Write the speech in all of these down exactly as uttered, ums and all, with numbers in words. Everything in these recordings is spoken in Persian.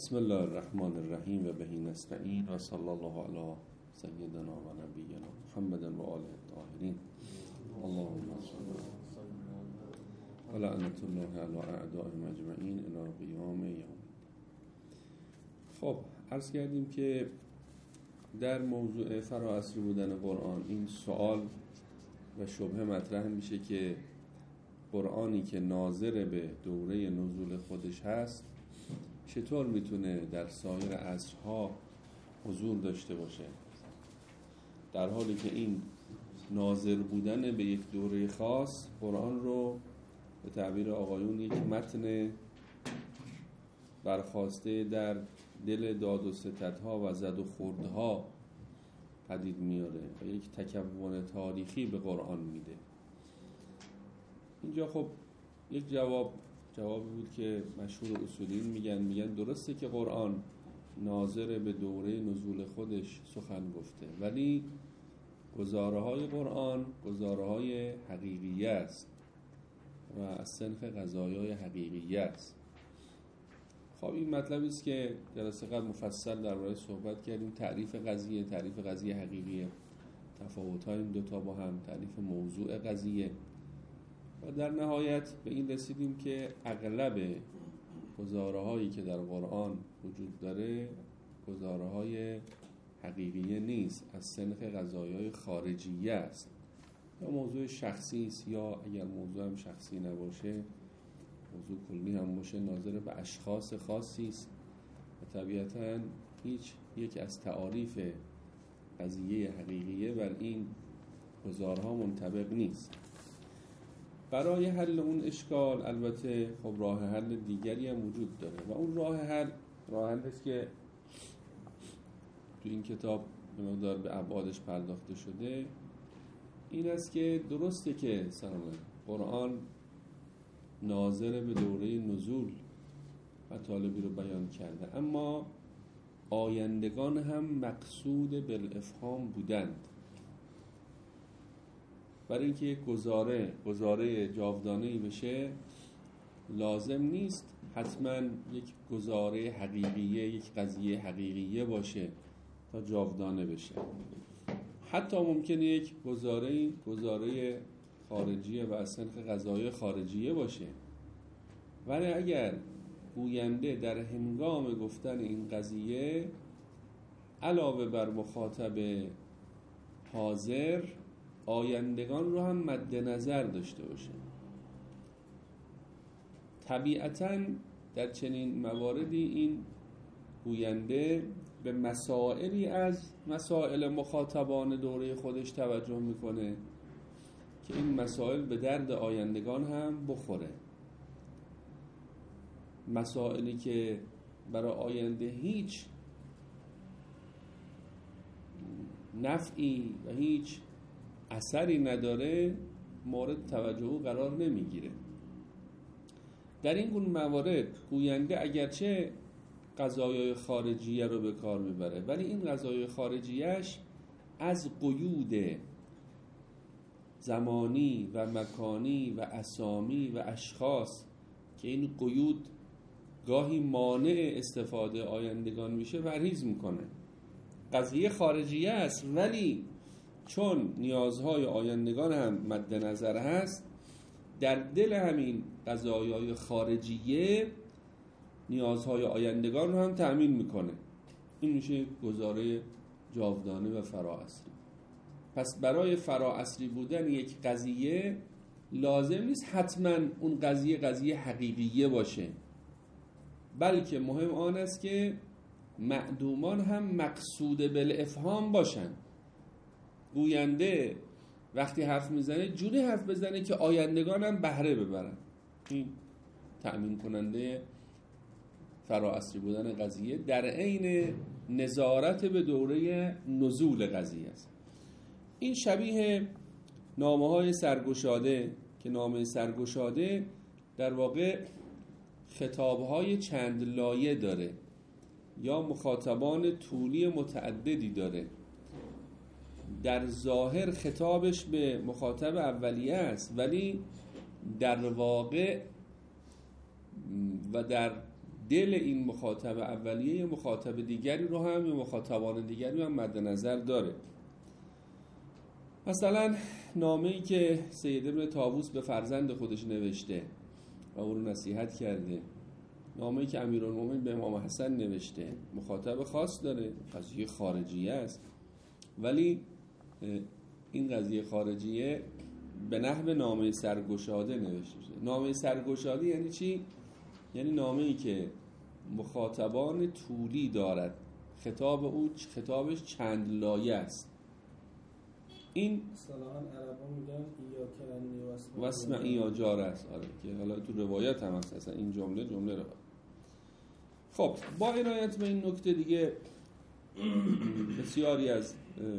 بسم الله الرحمن الرحیم و بهی نستعین و صلی الله علی سیدنا و نبینا محمد و آله الطاهرین. اللهم صل و لعنت الله علی اعدائهم اجمعین الی قیام یوم. خب عرض کردیم که در موضوع فراعصری بودن قرآن این سوال و شبهه مطرح میشه که قرآنی که ناظر به دوره نزول خودش هست چطور میتونه در سایر عصرها حضور داشته باشه، در حالی که این ناظر بودن به یک دوره خاص قرآن رو به تعبیر آقایون یک متن برخواسته در دل داد و ستدها و زد و خوردها پدید میاره و یک تکون تاریخی به قرآن میده. اینجا خب یک جواب جوابی بود که مشهور اصولین میگن میگن درسته که قرآن ناظر به دوره نزول خودش سخن گفته، ولی گزاره های قرآن گزاره های حقیقیه است و از صنف قضایای حقیقیه است. خب این مطلبی است که جلسه قبل مفصل درباره صحبت کردیم. تعریف قضیه، تعریف قضیه حقیقیه، تفاوت‌های این دوتا با هم، تعریف موضوع قضیه، و در نهایت به این رسیدیم که اغلب گزاره هایی که در قرآن وجود داره گزاره های حقیقیه نیست، از صنف قضایای خارجیه است، یا موضوع شخصی است، یا اگر موضوع هم شخصی نباشه موضوع کلی هم باشه ناظر به اشخاص خاصی است و طبیعتاً هیچ یک از تعاریف قضیه حقیقیه بر این گزارها منطبق نیست. برای حل اون اشکال البته خب راه حل دیگری هم وجود داره و اون راه حل راه حل است که تو این کتاب به مقدار به ابعادش پرداخته شده. این است که درسته که سلام قرآن ناظر به دوره نزول مطالبی رو بیان کرده، اما آیندگان هم مقصود بالافهام بودند. برای اینکه یک گزاره گزاره جاودانه‌ای بشه لازم نیست حتما یک گزاره حقیقیه، یک قضیه حقیقیه باشه تا جاودانه بشه. حتی ممکنه یک گزاره گزاره خارجیه و از صنف قضایای خارجیه باشه، ولی اگر گوینده در هنگام گفتن این قضیه علاوه بر مخاطب حاضر آیندگان رو هم مد نظر داشته باشه، طبیعتاً در چنین مواردی این گوینده به مسائلی از مسائل مخاطبان دوره خودش توجه میکنه که این مسائل به درد آیندگان هم بخوره، مسائلی که برای آینده هیچ نفعی و هیچ اثری نداره مورد توجه او قرار نمیگیره. در این گونه موارد گوینده اگرچه قضایای خارجیه رو به کار میبره، ولی این قضایای خارجیهش از قیود زمانی و مکانی و اسامی و اشخاص که این قیود گاهی مانع استفاده آیندگان میشه پرهیز میکنه. قضیه خارجیه است ولی چون نیازهای آیندگان هم مد نظر هست، در دل همین قضایای خارجیه نیازهای آیندگان رو هم تأمین میکنه. این میشه گزاره جاودانه و فراعصری. پس برای فراعصری بودن یک قضیه لازم نیست حتما اون قضیه قضیه حقیقیه باشه، بلکه مهم آن است که معدومان هم مقصود بالافهام باشن. گوینده وقتی حرف میزنه جوری حرف بزنه که آیندگان هم بهره ببرن. این تأمین کننده فراعصری بودن قضیه در عین نظارت به دوره نزول قضیه است. این شبیه نامه های سرگشاده که نامه سرگشاده در واقع خطاب های چند لایه داره یا مخاطبان طولی متعددی داره. در ظاهر خطابش به مخاطب اولیه است، ولی در واقع و در دل این مخاطب اولیه یه مخاطب دیگری رو هم یا مخاطبان دیگری هم مد نظر داره. مثلا نامه‌ای که سید ابن طاووس به فرزند خودش نوشته و او رو نصیحت کرده، نامه‌ای که امیرالمومنین به امام حسن نوشته، مخاطب خاص داره، قضیه خارجیه است، ولی این قضیه خارجیه به نحو نامه سرگشاده نوشته شده. نامه سرگشاده یعنی چی؟ یعنی نامه‌ای که مخاطبان طولی دارد، خطاب او خطابش چند لایه است. این اصطلاحاً عربا میگن ایاک انی واسمعی یا جار است، آره، که حالا تو روایات هم هست اصلا این جمله جمله رو. خب با عنایت به این نکته دیگه بسیاری از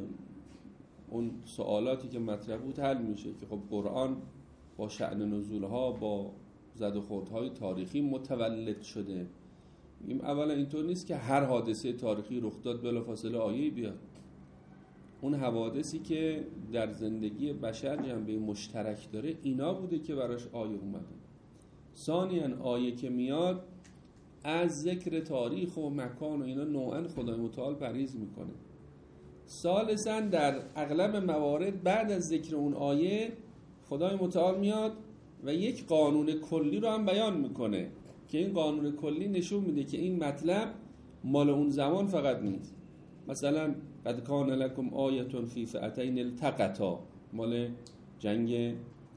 اون سوالاتی که مطرح بود حل میشه که خب قرآن با شأن نزولها با زد و خوردهای تاریخی متولد شده. میگیم اولا اینطور نیست که هر حادثه تاریخی رخ داد بلافاصله آیه‌ای بیاد. اون حوادثی که در زندگی بشر جنبه مشترک داره اینا بوده که براش آیه اومده. ثانیاً آیه که میاد از ذکر تاریخ و مکان و اینا نوعاً خدای متعال پرهیز میکنه. ثالثاً در اغلب موارد بعد از ذکر اون آیه خدای متعال میاد و یک قانون کلی رو هم بیان میکنه که این قانون کلی نشون میده که این مطلب مال اون زمان فقط نیست. مثلا قد کان لکم آیه فی فئتین التقطا، مال جنگ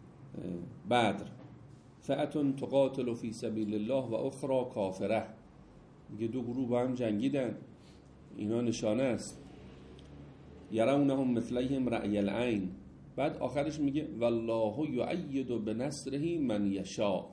بدر، فئة تقاتل فی سبیل الله و اخرى کافره، میگه دو گروه با هم جنگیدن، اینا نشانه است. یرونهم مثلیهم رأی العین، بعد آخرش میگه والله یؤید بنصره من یشاء.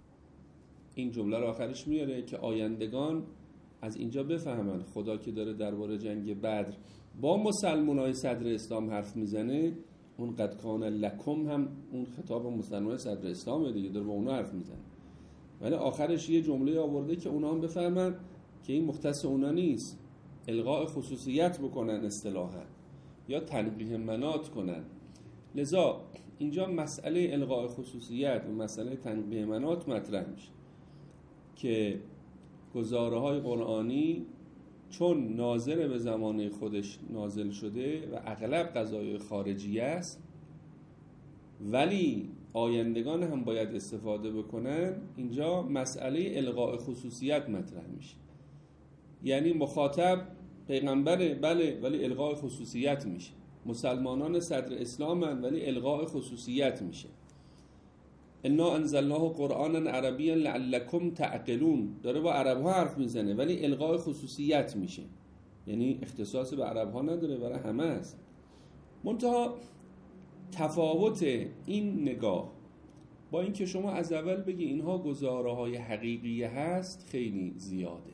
این جمله رو آخرش میاره که آیندگان از اینجا بفهمن خدا که داره درباره جنگ بدر با مسلمانای صدر اسلام حرف میزنه، اون قد کان لکم هم اون خطاب مسلمانای صدر اسلام دیگه، داره با اونا حرف میزنه، ولی آخرش یه جمله آورده که اونا هم بفهمن که این مختص اونا نیست، الغاء خصوصیت بکنن اصطلاحا یا تنبیه منات کنن. لذا اینجا مسئله الغاء خصوصیت و مسئله تنبیه منات مطرح میشه که گزاره های قرآنی چون ناظر به زمانه خودش نازل شده و اغلب قضایای خارجی است ولی آیندگان هم باید استفاده بکنن، اینجا مسئله الغاء خصوصیت مطرح میشه. یعنی مخاطب پیغمبره بله، ولی الغاء خصوصیت میشه. مسلمانان صدر اسلامن ولی الغاء خصوصیت میشه. انا انزلناه قرآنا عربیا لعلکم تعقلون، داره با عرب ها حرف میزنه ولی الغاء خصوصیت میشه، یعنی اختصاص به عرب ها نداره، برای همه است. منتها تفاوت این نگاه با اینکه شما از اول بگی اینها گزاره های حقیقی هست خیلی زیاده.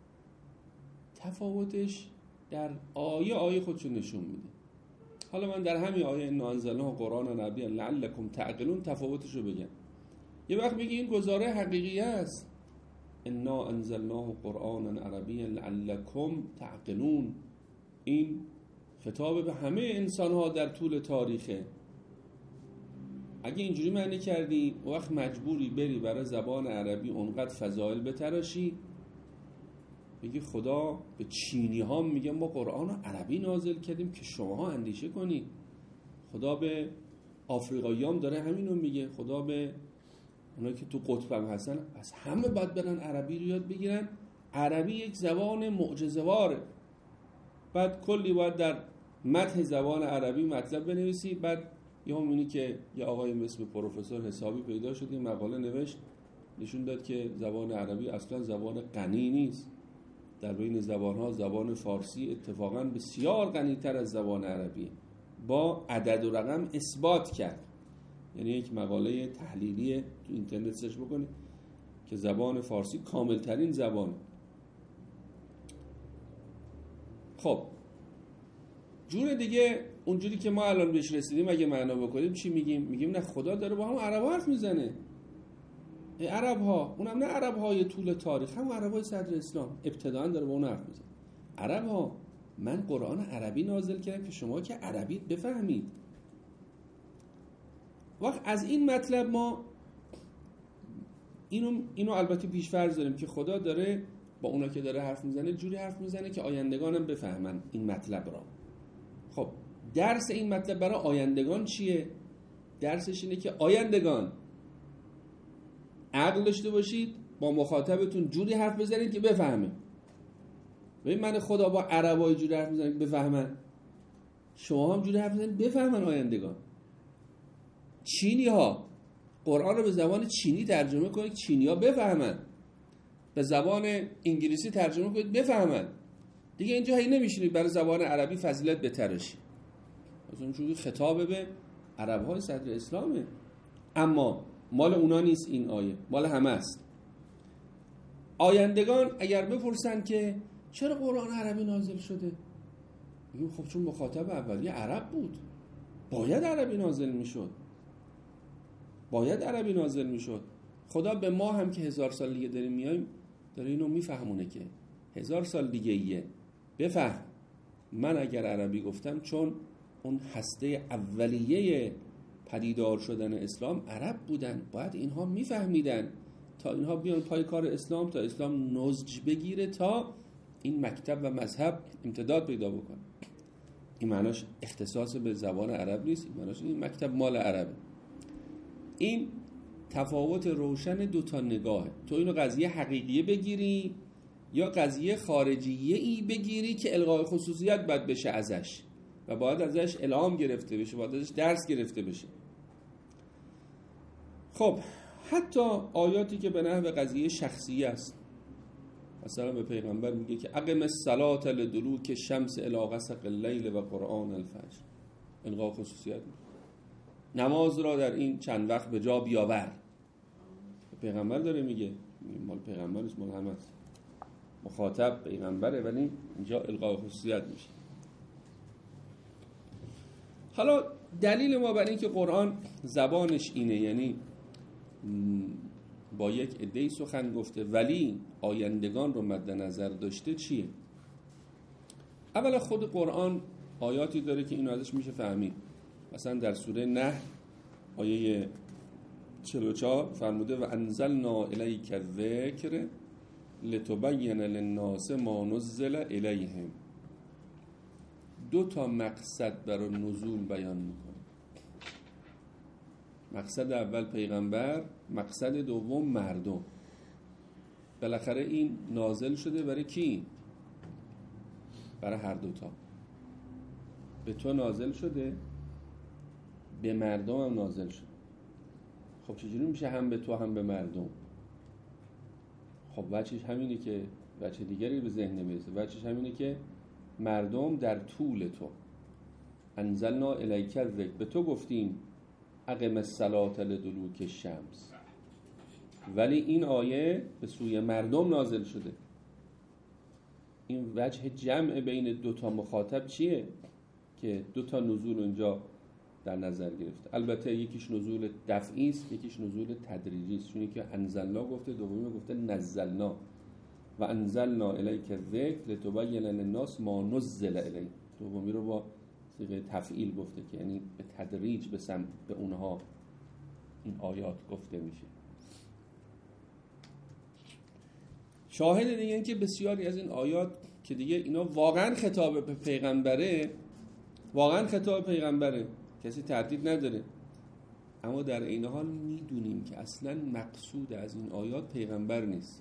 تفاوتش در آیه آیه خودشو نشون میده. حالا من در همین آیه انا انزلناه قرآنا عربیا لعلکم تعقلون تفاوتشو بگم. یه وقت میگی این گزاره حقیقی است، انا انزلناه قرآنا عربیا لعلکم تعقلون، این خطاب به همه انسان ها در طول تاریخه. اگه اینجوری معنی کردی وقت مجبوری بری برای زبان عربی اونقدر فضائل بتراشی، میگه خدا به چینی ها میگه ما قرآن رو عربی نازل کردیم که شماها اندیشه کنید. خدا به آفریقایی هم داره همینو میگه، خدا به اونایی که تو قطب هم هستن از همه باید برن عربی رو یاد بگیرن. عربی یک زبان معجزه‌واره. بعد کلی باید در متن زبان عربی مطلب بنویسی. بعد یه همینی که یه آقای مثل پروفسور حسابی پیدا شد این مقاله نوشت، نشون داد که زبان عربی اصلا زبان غنی نیست. در بین زبانها زبان فارسی اتفاقا بسیار غنی‌تر از زبان عربی، با عدد و رقم اثبات کرد. یعنی یک مقاله تحلیلی تو اینترنت سرچ بکنید که زبان فارسی کاملترین زبان. خب جور دیگه اونجوری که ما الان بهش رسیدیم اگه معنا بکنیم چی میگیم؟ میگیم نه خدا داره با هم عرب حرف میزنه. عرب ها، اونم نه عرب های طول تاریخ، هم عرب های صدر اسلام ابتداً داره با اون حرف میزنه. عرب ها من قرآن عربی نازل کردم که شما که عربی بفهمید. وقت از این مطلب ما اینو اینو البته پیش فرض داریم که خدا داره با اونا که داره حرف میزنه جوری حرف میزنه که آیندگانم بفهمن این مطلب را. خب درس این مطلب برای آیندگان چیه؟ درسش اینه که آیندگان عقل داشته باشید، با مخاطبتون جوری حرف بزنید که بفهمه. ببین من خدا با عربای جوری حرف میزنه که بفهمن، شما هم جوری حرف بزنید بفهمن آیندگان. چینی ها قرآن رو به زبان چینی ترجمه کنید چینی ها بفهمن، به زبان انگلیسی ترجمه کنید بفهمن. دیگه اینجا هی نمیشینید برای زبان عربی فضیلت بتراشید. مثلا چون خطاب به عرب های صدر اسلامه، اما مال اونا نیست این آیه، مال همه است. آیندگان اگر بپرسن که چرا قرآن عربی نازل شده، میگیم خب چون مخاطب اولیه عرب بود، باید عربی نازل میشد، باید عربی نازل میشد. خدا به ما هم که هزار سال دیگه داریم میایم داره اینو میفهمونه که هزار سال دیگه ایه، بفهم من اگر عربی گفتم چون اون هسته اولیه پدیدار شدن اسلام عرب بودن، باید اینها میفهمیدن تا اینها بیان پای کار اسلام، تا اسلام نضج بگیره، تا این مکتب و مذهب امتداد پیدا بکنه. این معناش اختصاص به زبان عرب نیست، این معناش این مکتب مال عربه. این تفاوت روشن دو تا نگاهه. تو اینو قضیه حقیقیه بگیری یا قضیه خارجیه ای بگیری که الغای خصوصیت باید بشه ازش و باید ازش الهام گرفته بشه، باید ازش درس گرفته بشه. خب حتی آیاتی که به نحو قضیه شخصی است، مثلا به پیغمبر میگه که اقم الصلاة لدلوک شمس الی غسق اللیل و قرآن الفجر، الغای خصوصیت میگه نماز را در این چند وقت به جا بیاور. پیغمبر داره میگه، مال پیغمبر نیست، مال همه است. مخاطب پیغمبره ولی اینجا الغای خصوصیت میشه. حالا دلیل ما برای این که قرآن زبانش اینه، یعنی با یک عده‌ای سخن گفته ولی آیندگان رو مد نظر داشته، چیه؟ اولا خود قرآن آیاتی داره که اینو ازش میشه فهمید. مثلا در سوره نحل آیه چهل و چهار فرموده و انزلنا الیک الذکر لتبین للناس ما نزل الیهم. دو تا مقصد برای نزول بیان میکنه. مقصد اول پیغمبر، مقصد دوم مردم. بالاخره این نازل شده برای کی؟ برای هر دوتا. به تو نازل شده، به مردم هم نازل شده. خب چجوری میشه هم به تو هم به مردم؟ خب وجهش همینه که وجه دیگری به ذهن نمیرسه. وجهش همینه که مردم در طول تو انزلنا الیک الذکر، به تو گفتیم اقم الصلاة لدلوک الشمس، ولی این آیه به سوی مردم نازل شده. این وجه جمع بین دو تا مخاطب چیه که دو تا نزول اونجا در نظر گرفته؟ البته یکیش نزول دفعی است، یکیش نزول تدریجی است. چون که انزلنا گفته، دومی گفته نزلنا. و انزلنا الیک الذکر لتبین للناس ما نزل الیهم. دومی رو با صیغه تفعیل گفته که یعنی به تدریج به سمت به اونها این آیات گفته میشه. شاهد دیگه این که بسیاری از این آیات که دیگه اینا واقعا خطاب به پیغمبره، واقعا خطاب پیغمبره، کسی تردید نداره، اما در این حال میدونیم که اصلا مقصود از این آیات پیغمبر نیست.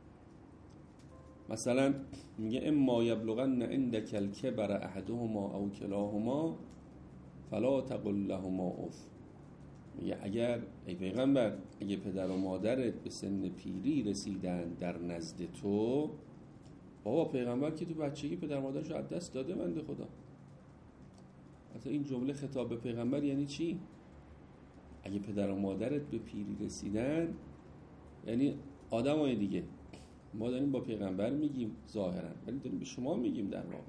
مثلا میگه اما یبلغن عندک الکبر احدهما او کلاهما فلا تقل لهما اف. میگه اگر ای پیغمبر اگه پدر و مادرت به سن پیری رسیدن در نزد تو، بابا پیغمبر که تو بچگی پدر مادرش رو از دست داده بنده خدا. اصلا این جمله خطاب به پیغمبر یعنی چی؟ اگه پدر و مادرت به پیری رسیدن یعنی آدمای دیگه. ما داریم با پیغمبر میگیم ظاهرا، ولی داریم به شما میگیم در واقع.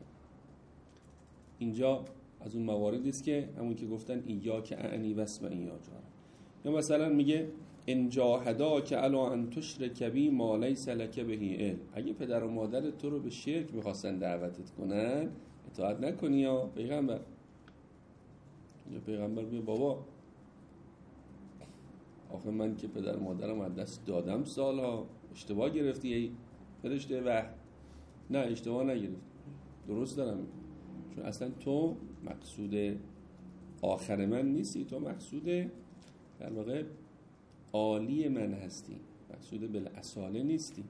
اینجا از اون مواردی است که همون که گفتن ایاک اعنی واسمع یا جار. یا مثلا میگه ان جاهداک علی ان تشرک بی ما لیس لک به علم. اگه پدر و مادرت تو رو به شرک میخواستن دعوتت کنن، اطاعت نکنی یا پیغمبر. یا پیغمبر میگه بابا آخه من که پدر مادرم از دست دادم سالها، اشتباه گرفتی ای فرشته وحی؟ نه اشتباه نگرفت، درست دارم میگم. چون اصلا تو مقصود آخر من نیستی، تو مقصود در واقع عالی من هستی، مقصود بالاصاله نیستی.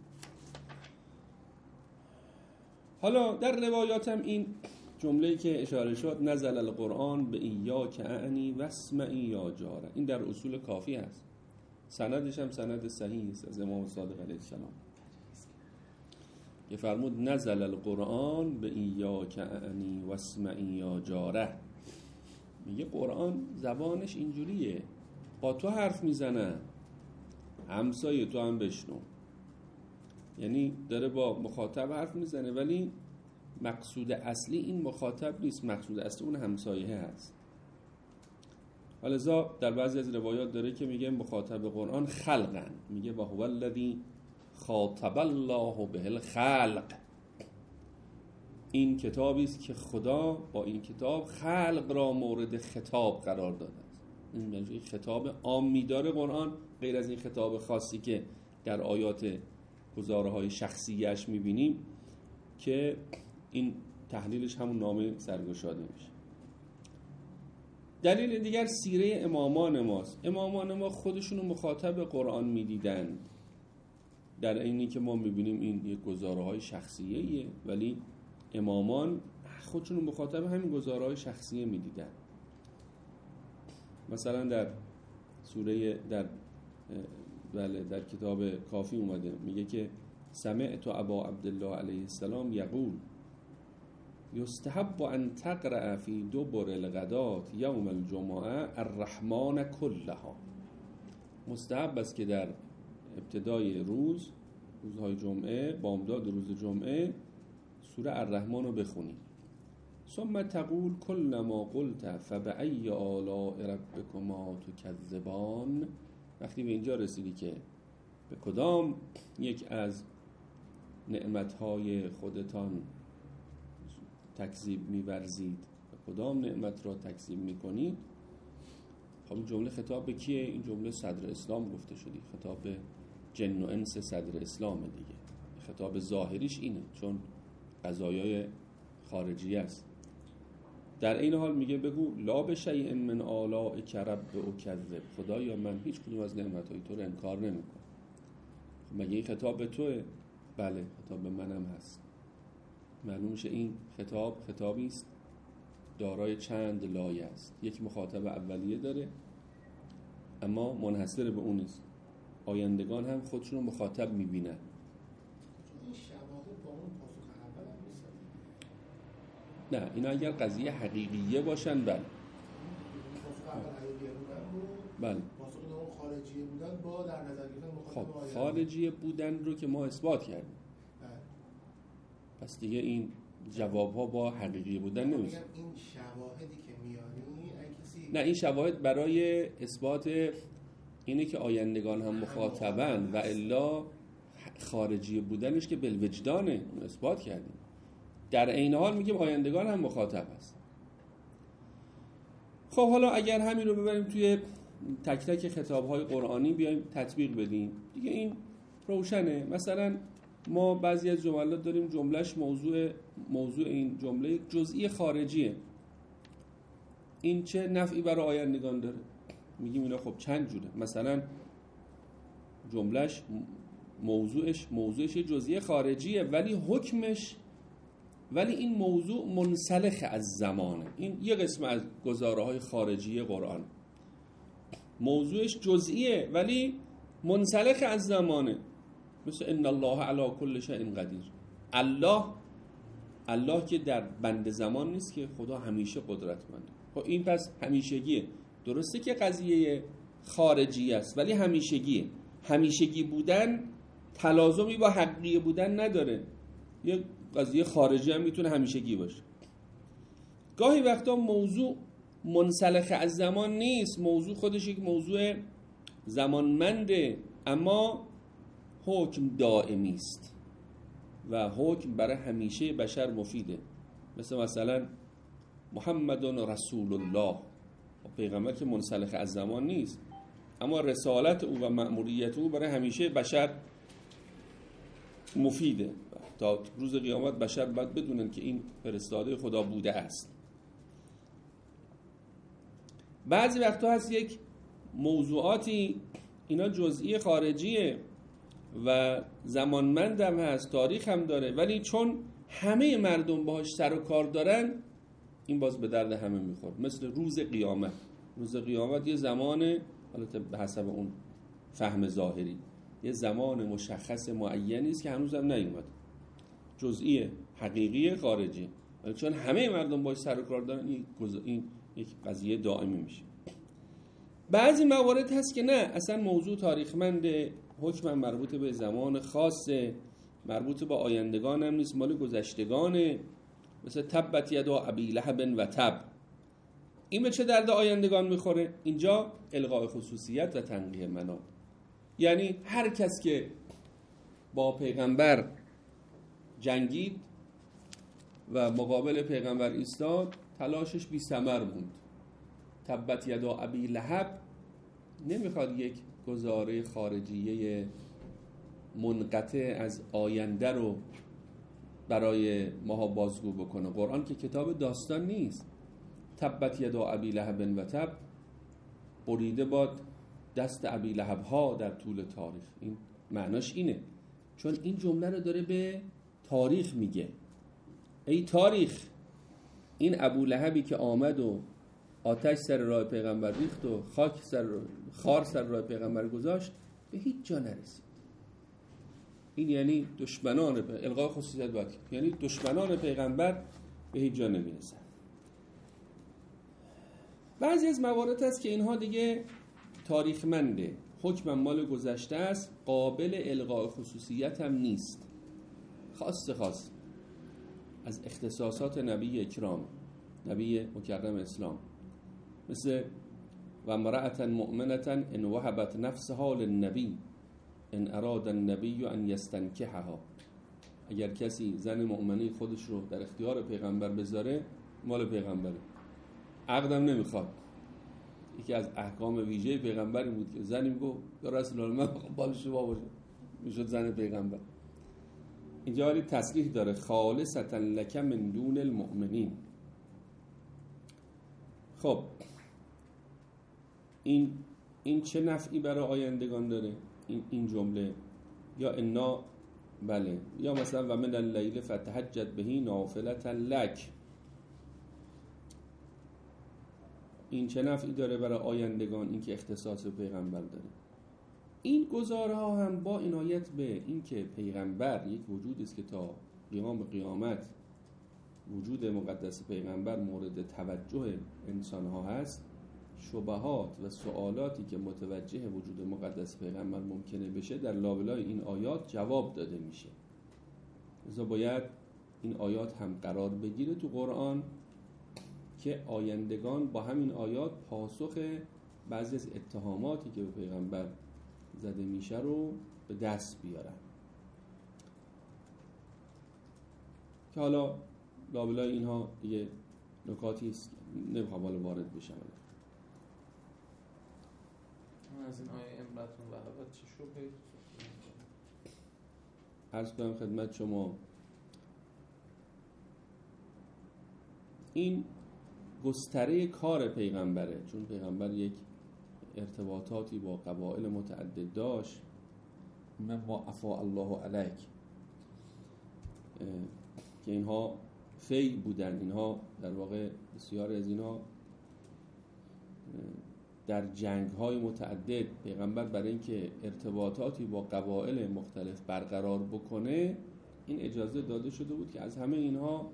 حالا در روایاتم این جمله‌ای که اشاره شد نزل القرآن به ایاک اعنی واسمعی یا جاره، این در اصول کافی هست، سندش هم سند صحیح است از امام صادق علیه السلام که فرمود نزل القرآن به ایاک اعنی واسمعی یا جاره. میگه قرآن زبانش اینجوریه، با تو حرف میزنه، همسایه تو هم بشنو. یعنی داره با مخاطب حرف میزنه ولی مقصود اصلی این مخاطب نیست، مقصود اصلی اون همسایه هست. ولذا در بعضی از روایات داره که میگه مخاطب قرآن خلقن، میگه و هو الذی خاطب الله به الخلق، این کتابی است که خدا با این کتاب خلق را مورد خطاب قرار داده است. این یعنی خطاب عامی داره قرآن، غیر از این خطاب خاصی که در آیات گزاره‌های شخصیش میبینیم که این تحلیلش همون نامه سرگشاده میشه. دلیل دیگر سیره امامان ماست. امامان ما خودشونو مخاطب قرآن میدیدند، در اینی که ما میبینیم این یک گزاره‌های شخصیه ولی امامان خودشونو مخاطب همین گزاره‌های شخصیه میدیدن. مثلا در سوره در بله در کتاب کافی اومده میگه که سمعت ابا عبدالله علیه السلام یقول یستحب ان تقرأ فی دبر الغدات یوم الجمعه الرحمن کلها، مستحب است که در ابتدای روز روزهای جمعه بامداد روز جمعه سوره الرحمن رو بخونی. ثم تقول کل ما قلت فبأی آلاء ربکما تکذبان، وقتی به اینجا رسیدی که به کدام یک از نعمتهای خودتان تکذیب می‌ورزید، به کدام نعمت را تکذیب می‌کنید، خب این جمله خطاب به کیه؟ این جمله صدر اسلام گفته شدی، خطاب به جن و انس صدر اسلام دیگه. خطاب ظاهریش اینه چون قضایای خارجی است. در این حال میگه بگو لا بشیء من آلائک رب اکذب، خدایا من هیچ کدوم از نعمتهای تو رو انکار نمیکنم. مگه این خطاب به توه؟ بله خطاب به منم هست. معلوم میشه این خطاب خطابی است دارای چند لایه است. یک مخاطب اولیه داره اما منحصر به اون نیست، آیندگان هم خودشون رو مخاطب میبینن. این شواهد با اون پاسخ اول هم نیست. نه اینا اگر قضیه حقیقیه باشن بله. پاسخ اول حقیقیه بودن رو بله. پاسخ دوم خارجیه بودن با در نظر گرفتن مخاطب خب آینده. خارجیه بودن رو که ما اثبات کردیم. بله. پس دیگه این جواب ها با حقیقی بودن نمیشه. میگم این شواهدی که میاری اگه کسی نه این شواهد برای اثبات اینه که آیندگان هم مخاطبن و الا خارجی بودنش که بالوجدانه، اون اثبات کردیم. در این حال میگیم آیندگان هم مخاطب است. خب حالا اگر همین رو ببریم توی تک تک خطاب‌های قرآنی بیایم تطبیق بدیم دیگه این روشنه. مثلا ما بعضی از جملات داریم جملهش موضوع موضوع این جمله جزئی خارجیه، این چه نفعی برای آیندگان داره؟ میگیم اینا خب چند جوره. مثلا جملهش موضوعش موضوعش جزئی خارجیه ولی حکمش ولی این موضوع منسلخ از زمانه. این یه قسم از گزاره‌های خارجی قرآن، موضوعش جزئیه ولی منسلخ از زمانه، مثل ان الله علی کل شیء قدیر. الله الله که در بند زمان نیست که، خدا همیشه قدرتمنده. خب این پس همیشگیه. درسته که قضیه خارجی است ولی همیشگیه. همیشگی بودن تلازمی با حقیقی بودن نداره. یه قضیه خارجی هم میتونه همیشگی باشه. گاهی وقتا موضوع منسلخ از زمان نیست، موضوع خودش یک موضوع زمانمنده اما حکم دائمی است و حکم برای همیشه بشر مفیده. مثل مثلا محمد رسول الله، پیغمبر که منسلخ از زمان نیست اما رسالت او و مأموریت او برای همیشه بشر مفیده. تا روز قیامت بشر باید بدونن که این فرستاده خدا بوده است. بعضی وقتا هست یک موضوعاتی اینا جزئی خارجیه و زمانمند هم هست، تاریخ هم داره، ولی چون همه مردم باهاش سر و کار دارن این باز به درد همه میخورد. مثل روز قیامت. روز قیامت یه زمان، البته به حسب اون فهم ظاهری، یه زمان مشخص معینی است که هنوز هم نیومد، جزئی حقیقی خارجی، ولی چون همه مردم باهاش سر و کار دارن این این یک قضیه دائمی میشه. بعضی موارد هست که نه، اصلا موضوع تاریخمنده، حکم مربوط به زمان خاصه، مربوط به آیندگان هم نیست، مال گذشتگانه. مثل تبت یدا ابی لهب و تب. این به چه درد آیندگان میخوره؟ اینجا الغاء خصوصیت و تنقیح مناب. یعنی هر کس که با پیغمبر جنگید و مقابل پیغمبر ایستاد تلاشش بی ثمر بود. تبت یدا ابی لهب نمیخواد یک گزاره خارجیه منقطع از آینده رو برای ماها بازگو بکنه. قرآن که کتاب داستان نیست. تبت یدا ابی لهب و تب، بریده باد دست ابی لهب ها در طول تاریخ. این معناش اینه، چون این جمله رو داره به تاریخ میگه. ای تاریخ، این ابو لهبی که آمد و آتش سر راه پیغمبر ریخت و خاک سر خار سر راه پیغمبر گذاشت، به هیچ جا نرسید. این یعنی دشمنان الغاء خصوصیت باید، یعنی دشمنان پیغمبر به هیچ جا نمیرسن. بعضی از موارد هست که اینها دیگه تاریخمنده، حکم مال گذشته است، قابل الغاء خصوصیت هم نیست. خاص خاص از اختصاصات نبی اکرام، نبی مکرم اسلام، مثل و امرأة مؤمنة ان وهبت نفسها للنبی ان اراد النبی ان یستنکحها. اگر کسی زن مؤمنه خودش رو در اختیار پیغمبر بذاره، مال پیغمبره، عقدم نمیخواد. یکی از احکام ویژه پیغمبری بود که زنی میگو یا رسول الله من بخوام بال شما باشه، میشد زن پیغمبر. اینجا ولی تصریح داره خالصتا لک من دون المؤمنین. خب این این چه نفعی برای آیندگان داره این این جمله؟ یا انا، بله، یا مثلا و من اللیل فتهجد بهی نافلة لک، این چه نفعی داره برای آیندگان؟ این که اختصاص پیغمبر داره. این گزارها هم با عنایت به این که پیغمبر یک وجودی است که تا قیام قیامت وجود مقدس پیغمبر مورد توجه انسان ها هست، شبهات و سوالاتی که متوجه وجود مقدس پیغمبر ممکنه بشه در لابلای این آیات جواب داده میشه. لذا باید این آیات هم قرار بگیره تو قرآن که آیندگان با همین آیات پاسخ بعضی از اتهاماتی که به پیغمبر زده میشه رو به دست بیارن. که حالا لابلای اینها یه نکاتی است نمیخوام حالا وارد بشم. از این آیه امرتون و حبت چی شبهی؟ عرض کنم خدمت شما، این گستره کار پیغمبره، چون پیغمبر یک ارتباطاتی با قبایل متعدد داشت. من ما عفا الله علیک که اینها فی بودن، اینها در واقع بسیار از اینها در جنگ‌های متعدد پیغمبر برای اینکه ارتباطاتی با قبایل مختلف برقرار بکنه این اجازه داده شده بود که از همه اینها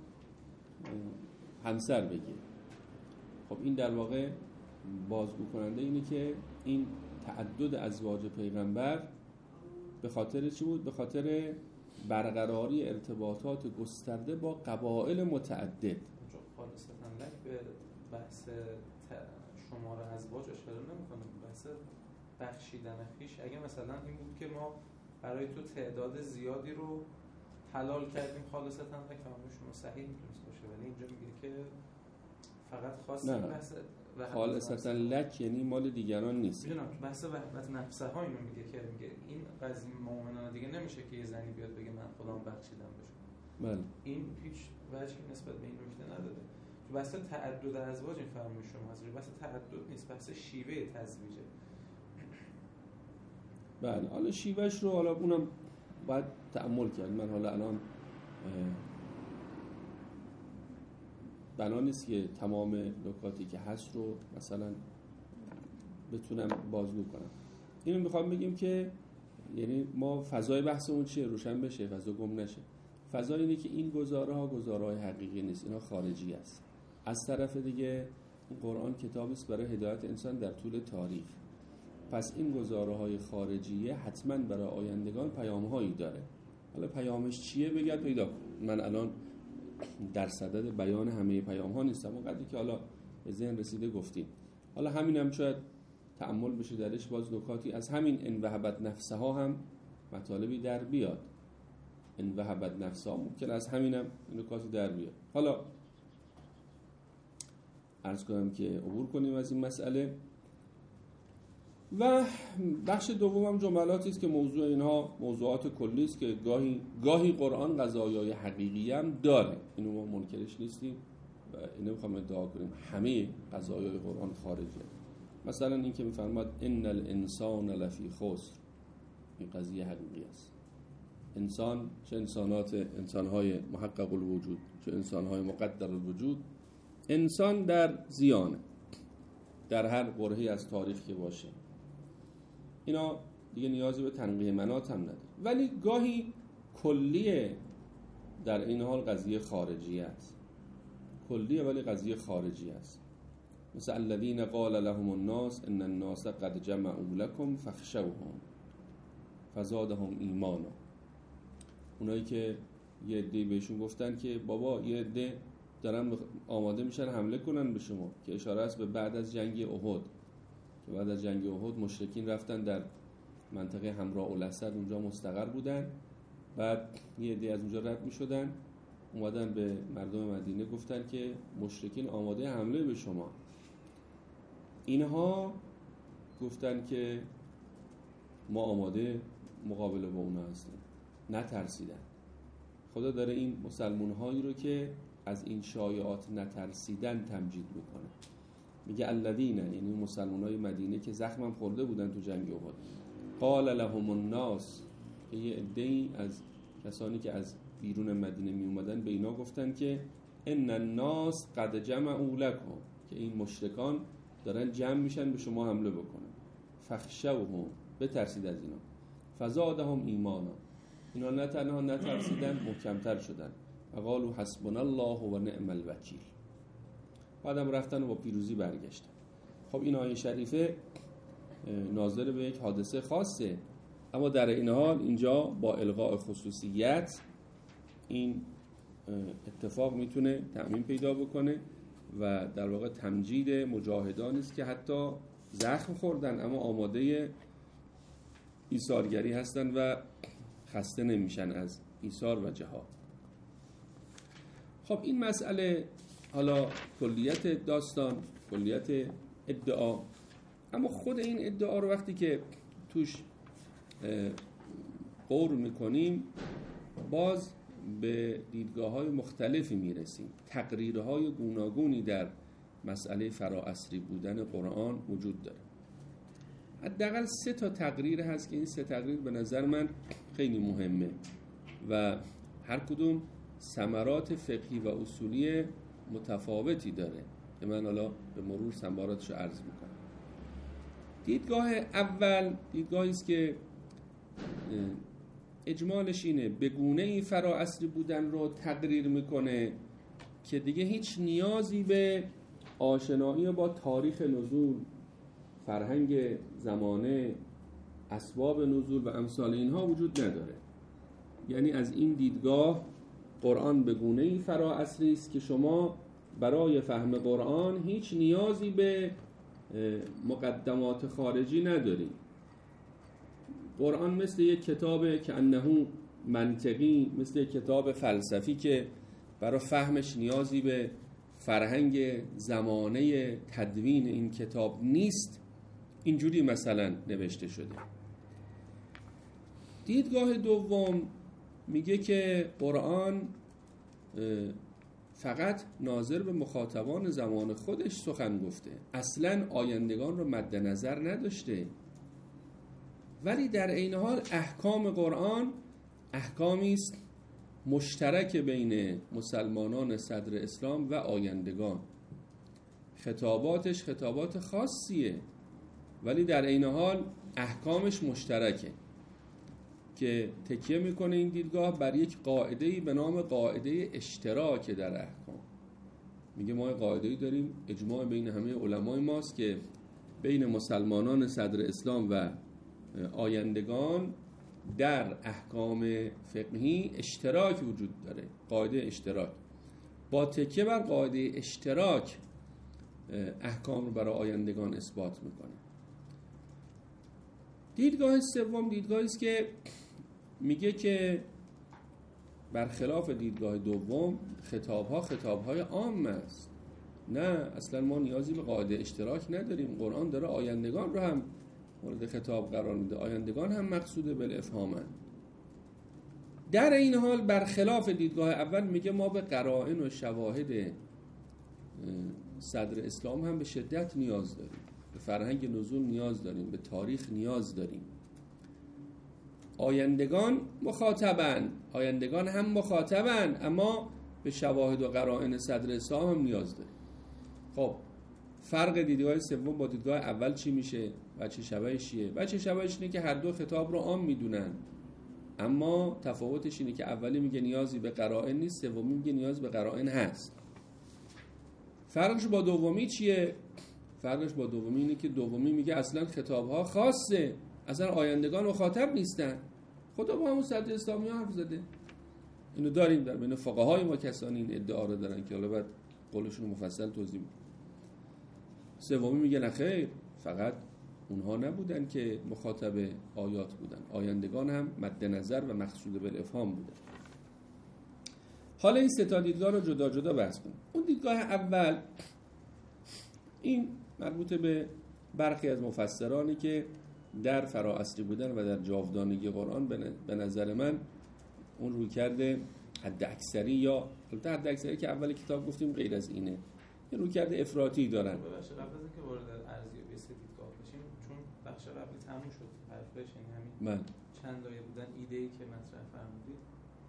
همسر بگیره. خب این در واقع بازگو کننده اینه که این تعدد ازواج پیغمبر به خاطر چی بود؟ به خاطر برقراری ارتباطات گسترده با قبایل متعدد. خالص تنلک به بحث شمار ازواج اشاره نمی‌کنه، بحث بخشیدن خویش. اگه مثلا این بود که ما برای تو تعداد زیادی رو حلال کردیم خالص تنلک، همونشون صحیح میتونست باشه، ولی اینجا میگه که فقط خاص نه. بحث وحدت خالصتا نفسه. لک یعنی مال دیگران نیست. میدونم بحث وحدت نفسه ها اینو میگه که میگه این قضیه مؤمنانه دیگه نمیشه که یه زنی بیاد بگه من خودم بخشیدم بشه. بله. این هیچ وجهی نسبت به این نکته نداره. تو بحث تعدد ازواج این فرمایش شما هست. بحث تعدد نیست، بحث شیوه تزویجه. بله، حالا شیوهش رو حالا اونم باید تأمل کرد. من حالا الان بنا نیست که تمام نکاتی که هست رو مثلا بتونم بازگو کنم. اینو میخوام بگیم که یعنی ما فضای بحثمون چیه؟ روشن بشه، فضا گم نشه. فضا اینه که این گزاره ها گزاره های حقیقی نیست، اینا خارجی است. از طرف دیگه این قرآن کتابی است برای هدایت انسان در طول تاریخ. پس این گزاره های خارجیه حتما برای آیندگان پیام هایی داره. حالا پیامش چیه بگید پیدا کن. من الان در صدد بیان همه پیام ها نیستم، اونقدری که حالا به ذهن رسیده گفتیم. حالا همین هم شاید تأمل بشه درش، باز نکاتی از همین ان وهبت نفسه ها هم مطالبی در بیاد. ان وهبت نفسه ها ممکن از همینم نکاتی در بیاد. حالا عرض کنم که عبور کنیم از این مسئله. و بخش دومم جملاتی است که موضوع اینها موضوعات کلی است که گاهی گاهی قرآن قضایای حقیقی هم داره، اینو ما منکرش نیستیم و اینو میخوام ادعا کنیم همه قضایای قرآن خارجه. مثلا این که میفرماد ان الانسان لفی خسر، این قضیه حقیقی است. انسان، چه انسانات انسانهای محقق الوجود چه انسانهای مقدر الوجود، انسان در زیانه در هر برهه‌ای از تاریخ که باشه. اینا دیگه نیازی به تنقیح مناط هم نداره، ولی گاهی کلیه در این حال قضیه خارجی است. کلیه ولی قضیه خارجی است. مثل الذین قال لهم الناس ان الناس قد جمعوا لكم فاخشوهم فزادهم ایمانا. اونایی که یه عده بهشون گفتن که بابا یه عده دارن آماده میشن حمله کنن به شما، که اشاره است به بعد از جنگ احد. که بعد از جنگ احد مشرکین رفتن در منطقه حمراء الاسد، اونجا مستقر بودن. بعد یه عده از اونجا رد میشدن، اومدن به مردم مدینه گفتن که مشرکین آماده حمله به شما. اینها گفتن که ما آماده مقابله با اونا هستیم، نترسیدن. خدا داره این مسلمان هایی رو که از این شایعات نترسیدن تمجید میکنه. میگه الذین، یعنی مسلمان های مدینه که زخمم خورده بودن تو جنگ احد، قال لهم الناس، که یه عده‌ای از کسانی که از بیرون مدینه می اومدن به اینا گفتن که ان الناس قد جمعوا لكم، که این مشرکان دارن جمع میشن به شما حمله بکنن. فخشوهم، بترسید از اینا. فزادهم ایمانا، اینا نه تنها نترسیدن، محکمتر شدن. و قالوا حسبنا الله و نعم الوکیل. بعدم رفتن و با پیروزی برگشتن. خب این آیه شریفه ناظر به یک حادثه خاصه، اما در این حال اینجا با الغاء خصوصیت این اتفاق میتونه تعمیم پیدا بکنه و در واقع تمجید مجاهدانی است که حتی زخم خوردن اما آماده ایثارگری هستن و خسته نمیشن از ایثار و جهاد. خب این مسئله حالا کلیت داستان، کلیت ادعا، اما خود این ادعا رو وقتی که توش غور میکنیم باز به دیدگاه‌های مختلفی میرسیم. تقریرهای گوناگونی در مسئله فراعصری بودن قرآن وجود داره. حداقل سه تا تقریر هست که این سه تقریر به نظر من خیلی مهمه و هر کدوم ثمرات فقهی و اصولی متفاوتی داره که من حالا به مرور ثمراتش رو عرض میکنم. دیدگاه اول دیدگاهی است که اجمالش اینه به گونه‌ای فراعصری بودن رو تقریر میکنه که دیگه هیچ نیازی به آشنایی با تاریخ نزول، فرهنگ زمانه، اسباب نزول و امثال اینها وجود نداره. یعنی از این دیدگاه قرآن به گونه‌ای فراعصری است که شما برای فهم قرآن هیچ نیازی به مقدمات خارجی ندارید. قرآن مثل یک کتاب که انه منطقی، مثل یک کتاب فلسفی که برای فهمش نیازی به فرهنگ زمانه تدوین این کتاب نیست اینجوری مثلا نوشته شده. دیدگاه دوم میگه که قرآن فقط ناظر به مخاطبان زمان خودش سخن گفته، اصلا آیندگان رو مد نظر نداشته، ولی در عین حال احکام قرآن احکامی است مشترک بین مسلمانان صدر اسلام و آیندگان. خطاباتش خطابات خاصیه ولی در عین حال احکامش مشترکه که تکیه میکنه این دیدگاه بر یک قاعده‌ای به نام قاعده اشتراک در احکام. میگه ما قاعده‌ای داریم اجماع بین همه علمای ماست که بین مسلمانان صدر اسلام و آیندگان در احکام فقهی اشتراک وجود داره، قاعده اشتراک. با تکیه بر قاعده اشتراک احکام رو برای آیندگان اثبات میکنه. دیدگاه سوم دیدگاهی است که میگه که برخلاف دیدگاه دوم خطاب‌ها خطاب‌های عام است. نه، اصلا ما نیازی به قاعده اشتراک نداریم. قرآن داره آیندگان رو هم مورد خطاب قرار میده، آیندگان هم مقصود بالافهامند. در این حال برخلاف دیدگاه اول میگه ما به قرائن و شواهد صدر اسلام هم به شدت نیاز داریم، به فرهنگ نزول نیاز داریم، به تاریخ نیاز داریم. آیندگان مخاطبن، آیندگان هم مخاطبن، اما به شواهد و قرائن صدر اسلام هم نیاز داریم. خب فرق دیدگاه سوم با دیدگاه اول چی میشه؟ وجه شبهش چیه؟ وجه شبهش اینه که هر دو خطاب رو عام میدونن، اما تفاوتش اینه که اولی میگه نیازی به قرائن نیست، سومی میگه نیاز به قرائن هست. فرقش با دومی چیه؟ فرقش با دومی اینه که دومی میگه اصلا خطابها خاصه، اصلا آیندگان مخاطب نیستن. خدا با همون صدر اسلامی ها حرف زده. اینو داریم در بین فقهای ما کسانی این ادعا رو دارن که حالا بعد قولشون رو مفصل توضیح میدم. سومی میگه نه خیر، فقط اونها نبودن که مخاطب آیات بودن، آیندگان هم مد نظر و مقصود بالافهام بودن. حالا این سه تا دیدگاه رو جدا جدا بحث کنیم. اون دیدگاه اول این مربوط به برخی از مفسرانی که در فراعصری بودن و در جاودانگی قرآن به نظر من اون روی کرده حد اکثری یا البته حد اکثری که اول کتاب گفتیم غیر از اینه، یه روی کرده افراطی دارن. ببخشید قبل از اینکه وارد ارزیابی سه دیدگاه بشیم، چون بخش قبلی تموم شد حرفش این همین من. چند لایه بودن ایده‌ای که مطرح فرمودید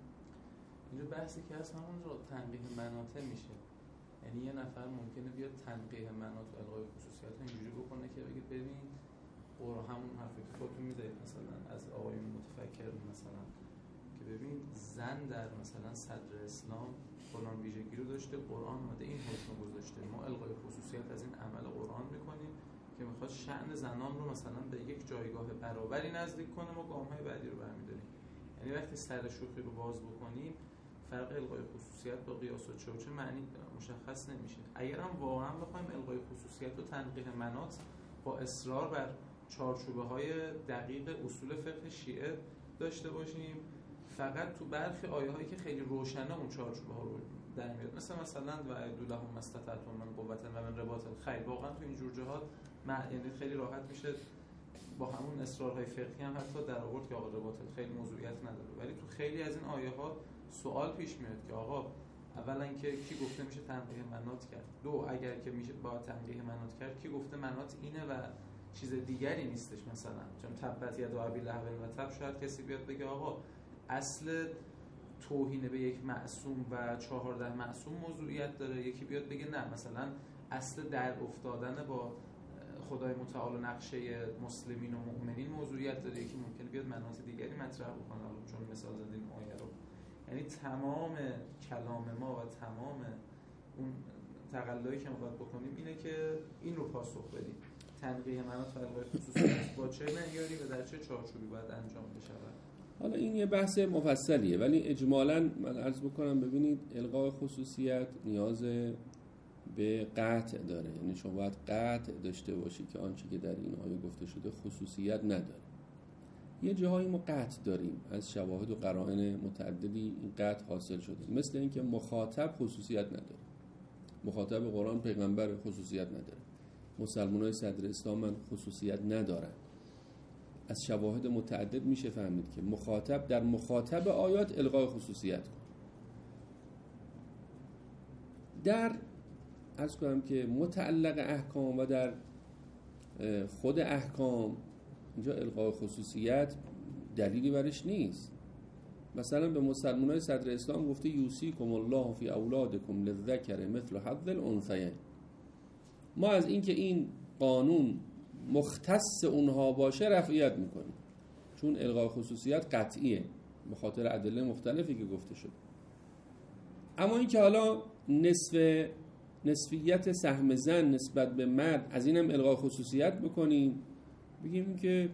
اینجا بحثی که هست همون رو تنقیح مناطع میشه. یعنی یه نفر ممکنه بیاد تنقیح مناطع و الغای خصوصیات رو اینجوری بکنه که بگید ببین قرآن همون حرفی که خودتون میذارید مثلا از آقایون متفکر مثلا که ببین زن در مثلا صدر اسلام فلان ویژگی رو داشته، قرآن اومده این حکم گذاشته، ما الغای خصوصیت از این عمل قرآن میکنیم که میخواد شأن زنان رو مثلا به یک جایگاه برابری نزدیک کنه، ما گام‌های بعدی رو برمی‌داریم. یعنی وقتی سر شوخی رو باز بکنیم فرق الغای خصوصیت با قیاس و چوچه معنی مشخص نمیشه. اگر هم واقعا بخوایم الغای خصوصیت و تنقیح مناط با اصرار بر چارچوبه‌های دقیق اصول فقه شیعه داشته باشیم، فقط تو برخی آیه‌هایی که خیلی روشنه اون چارچوب‌ها رو در میاد، مثل مثلا و ادولهم استطعتم من قوة و من رباط الخیل، واقعا تو این جور جهات یعنی خیلی راحت میشه با همون اصرارهای فقهی هم حتی در آورد که آقا رباط الخیل موضوعیت نداره. ولی تو خیلی از این آیه‌ها سوال پیش میاد که آقا اولا که کی گفته میشه تنقیح مناط کرد، دو اگر که میشه با تنقیح مناط کرد کی گفته مناط اینه و چیز دیگری نیستش. مثلا چون تبت ید ابی لهب و تب، شاید کسی بیاد بگه آقا اصل توهین به یک معصوم و چهارده معصوم موضوعیت داره، یکی بیاد بگه نه مثلا اصل در افتادن با خدای متعال و نقشه مسلمین و مؤمنین موضوعیت داره، یکی ممکنه بیاد مناط دیگری مطرح بکنه چون مثال زدیم آیه رو. یعنی تمام کلام ما و تمام اون تقلایی که ما باید بکنیم اینه که این رو پاسخ بدیم، تنقیح مناط و الغای خصوصیت با چه معیاری و در چه چارچوبی باید انجام بشه. حالا این یه بحث مفصلیه، ولی اجمالاً من عرض بکنم ببینید الغای خصوصیت نیاز به قطع داره. یعنی شما باید قطع داشته باشی که آنچه که در این آیه گفته شده خصوصیت نداره. یه جاهایی ما قطع داریم، از شواهد و قرائن متعددی این قطع حاصل شده، مثل اینکه مخاطب خصوصیت نداره. مخاطب قرآن پیغمبر خصوصیت نداره. مسلمانای صدر اسلام من خصوصیت ندارن. از شواهد متعدد میشه فهمید که مخاطب در مخاطب آیات الغای خصوصیت کن. در عرض کنم که متعلق احکام و در خود احکام اینجا الغای خصوصیت دلیلی برش نیست. مثلا به مسلمانای صدر اسلام گفته یوصیکم الله فی اولادکم للذکر مثل حظ الانثیین. ما از اینکه این قانون مختص اونها باشه رفعیت میکنیم، چون الغای خصوصیت قطعیه به خاطر ادله مختلفی که گفته شد. اما اینکه حالا نصف نصفیت سهم زن نسبت به مرد از اینم الغای خصوصیت بکنیم، بگیم که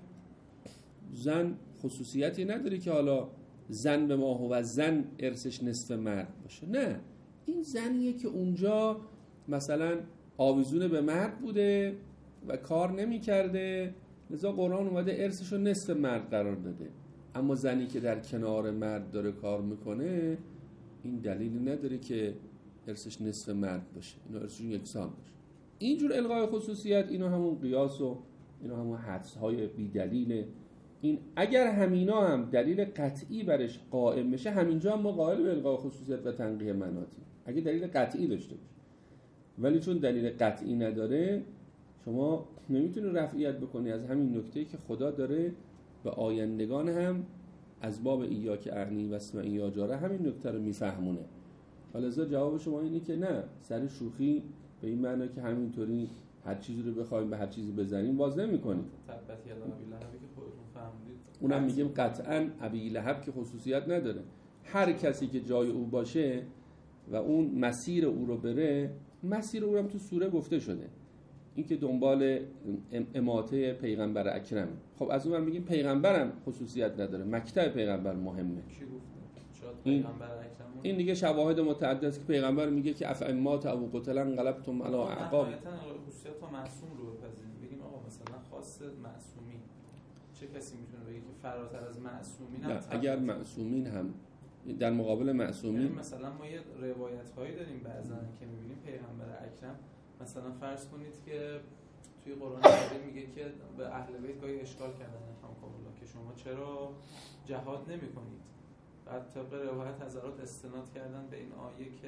زن خصوصیتی نداره که حالا زن به ما و زن ارثش نصف مرد باشه. نه، این زنیه که اونجا مثلا آویزون به مرد بوده و کار نمی کرده، لذا قرآن اومده ارثش رو نصف مرد قرار داده. اما زنی که در کنار مرد داره کار میکنه این دلیلی نداره که ارثش نصف مرد باشه، اینا ارثشون یکسان باشه. اینجور الغای خصوصیت اینا همون قیاس و اینا همون حدس های بی دلیله. این اگر همینا هم دلیل قطعی برش قائم بشه، همینجا هم ما قائل به الغای خصوصیت و تنقیح مناطی اگه دلیل قطعی داشته باشه. ولی چون دلیل قطعی نداره شما نمیتونی رفعیت بکنی از همین نکته که خدا داره به آیندگان هم از باب ایاک اعنی و اسمعی یا جاره همین نکته رو میفهمونه. حالا ازا جواب شما اینه که نه، سر شوخی به این معنی که همینطوری هر چیزی رو بخوایم به هر چیزی بزنیم باز نمی‌کنیم. تبت یدا ابی لهبی که خودتون فهمیدید، اونم میگیم قطعاً ابی لهب که خصوصیت نداره. هر کسی که جای او باشه و اون مسیر او رو بره، مسیر او هم تو سوره گفته شده، این که دنبال اماته پیغمبر اکرم. خب از اون میگیم پیغمبرم خصوصیت نداره، مکتب پیغمبر مهمه. کی گفته؟ شاید این پیغمبر اکرم این دیگه شواهد متعدد است که پیغمبر میگه که افعمات او قتلا انقلبتم علی اعقاب. نهایتاً خصوصیت تا معصوم رو بپذیریم، بگیم آقا مثلا خاص معصومی، چه کسی میتونه بگه که فراتر از معصومین هم؟ نه، اگر معصومین هم در مقابل معصومین، یعنی مثلا ما یه روایت هایی داریم بعضا که میبینیم پیغمبر اکرم مثلا فرض کنید که توی قرآن کریم میگه که به اهل بیت گاهی اشکال کردن رحمکم الله که شما چرا جهاد نمی‌کنید. بعد طبق روایت حضرات استناد کردن به این آیه که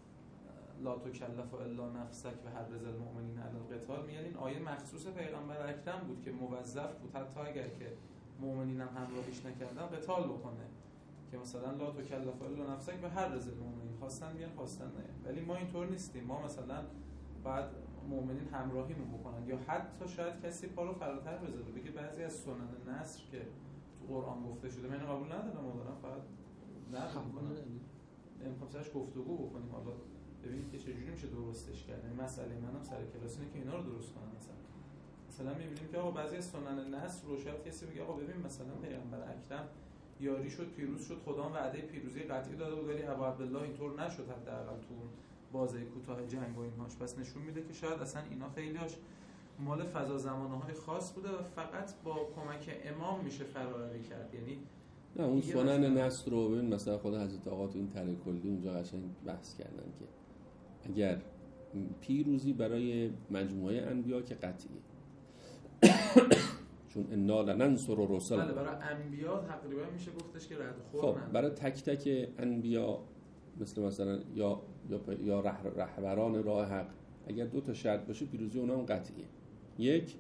لا تکلف الا نفسک و حرض المؤمنین علی القتال، میگن این آیه مخصوص پیغمبر اکرم بود که موظف بود حتی اگر که مؤمنین هم همراهیش نکردن قتال بکنه، که مثلا لا تکلف الا نفسک و حرض المؤمنین، خواستن بیان خواستن نه. ولی ما اینطور نیستیم، ما مثلا بعد مؤمنین همراهیمون بکنن، یا حتی شاید کسی پا رو فراتر بذاره بگه بعضی از سنن نصر که تو قرآن گفته شده من قبول ندارم، ما دارم فقط نه میکنم امکان سرش گفتگو بکنیم، حالا ببینید که چجوری میشه درستش کرد. این مسئله منم سر کلاس اینه که اینا رو درست کنم. مثلا مثلا میبینیم که آقا بعضی از سنن نصر رو شاید کسی بگه آقا ببین مثلا پیغمبر اکرم یاری شد، پیروز شد، خدا هم وعده پیروزی قطعی داده بود، ولی ابو عبدالله اینطور نشد حداقل تو بازه کوتاه جنگ و اینهاش. پس نشون میده که شاید اصلا اینا خیلیاش مال فضا زمانه‌های خاص بوده و فقط با کمک امام میشه فراری کرد. یعنی نه اون سنن نصر رو ببین مثلا خود حضرت آقا تو این طرح کلی اونجا قشنگ بحث کردن که اگر پیروزی برای مجموعه انبیا که قطعیه چون انا لننصر رسل، بله برای انبیا تقریبا میشه گفتش که رد خور. خب برای تک تک انبیا مثل مثلا یا یا یا رح رهبران راه حق اگر دو تا شرط باشه پیروزی اونها هم قطعیه. یک،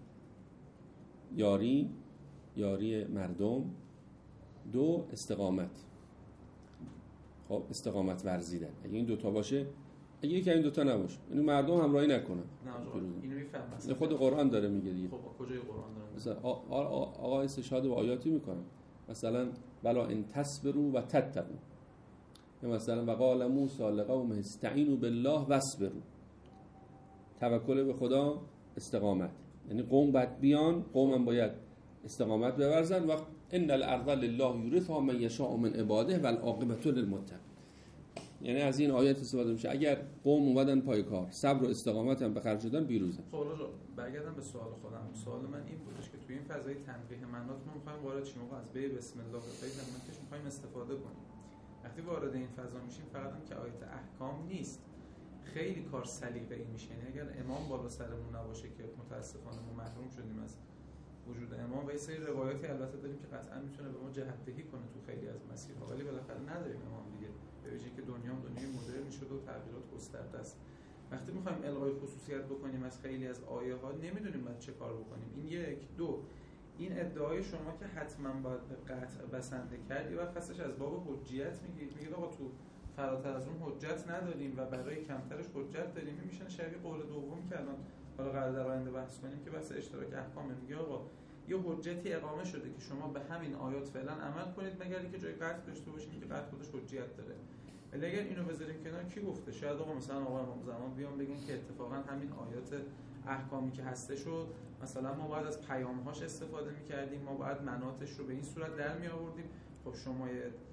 یاری یاری مردم. دو، استقامت. خب استقامت ورزیدن. اگه این دوتا باشه، اگه یکی این دوتا نباشه یعنی مردم همراهی نکنن، نه اینو میفهمم. خود قرآن داره میگه دیگه. خب کجای قرآن داره؟ مثلا آقا استشهاد به آیاتی میکنن، مثلا بلا ان تصبروا و تتقوا، یا مثلا وقال موسی لقومه استعینوا بالله واصبروا، توکل به خدا، استقامت. یعنی قوم باید بیان، قوم هم باید استقامت بورزن. و ان الارض لله یورثها من یشاء من عباده والعاقبة للمتقین. یعنی از این آیات استفاده میشه اگر قوم اومدن پای کار، صبر و استقامت هم به خرج دادن، پیروزن. خب حالا برگردم به سوال خودم. سوال من این بودش که توی این فضای تنقیح منات ما می‌خوایم وارد شیم و از به بسم الله بخیر مناتش می‌خوایم استفاده کنیم. وقتی وارد این فضا میشیم فقط هم که آیات احکام نیست، خیلی کار سلیقه‌ای میشه. یعنی اگر امام بالا سرمون نباشه که متاسفانه ما محروم شدیم از وجود امام و یه سری روایاتی البته داریم که قطعا میتونه به ما جهت‌دهی کنه تو خیلی از مسیرها، ولی بالاخره نداریم امام دیگه، به ویژه که دنیا هم دنیای مدرن شده و تغییرات گسترده است. وقتی میخوایم الغای خصوصیت بکنیم از خیلی از آیه ها نمیدونیم باید چه کار بکنیم. این یک. دو، این ادعای شما که حتما باید به قطع بسنده کردی و خاصش از باب حجیت میگید، میگید آقا تو فراتر از اون حجت نداریم و برای کمترش حجت داریم. این میشه شبیه قول دوم که الان حالا قرار در آینده بحث کنیم که بحث اشتراک احکام. میگه آقا یه حجتی اقامه شده که شما به همین آیات فعلا عمل کنید مگر اینکه جای قطع داشته باشید که قطع خودش حجیت داره. ولی اگر اینو بذاریم کنار، کی گفته؟ شاید آقا مثلا آقا امام زمان بیان بگن که اتفاقا همین آیات احکامی که هستش رو مثلا ما باید از پیام‌هاش استفاده می‌کردیم، ما باید مناطش رو به این صورت در می‌آوردیم. خب شما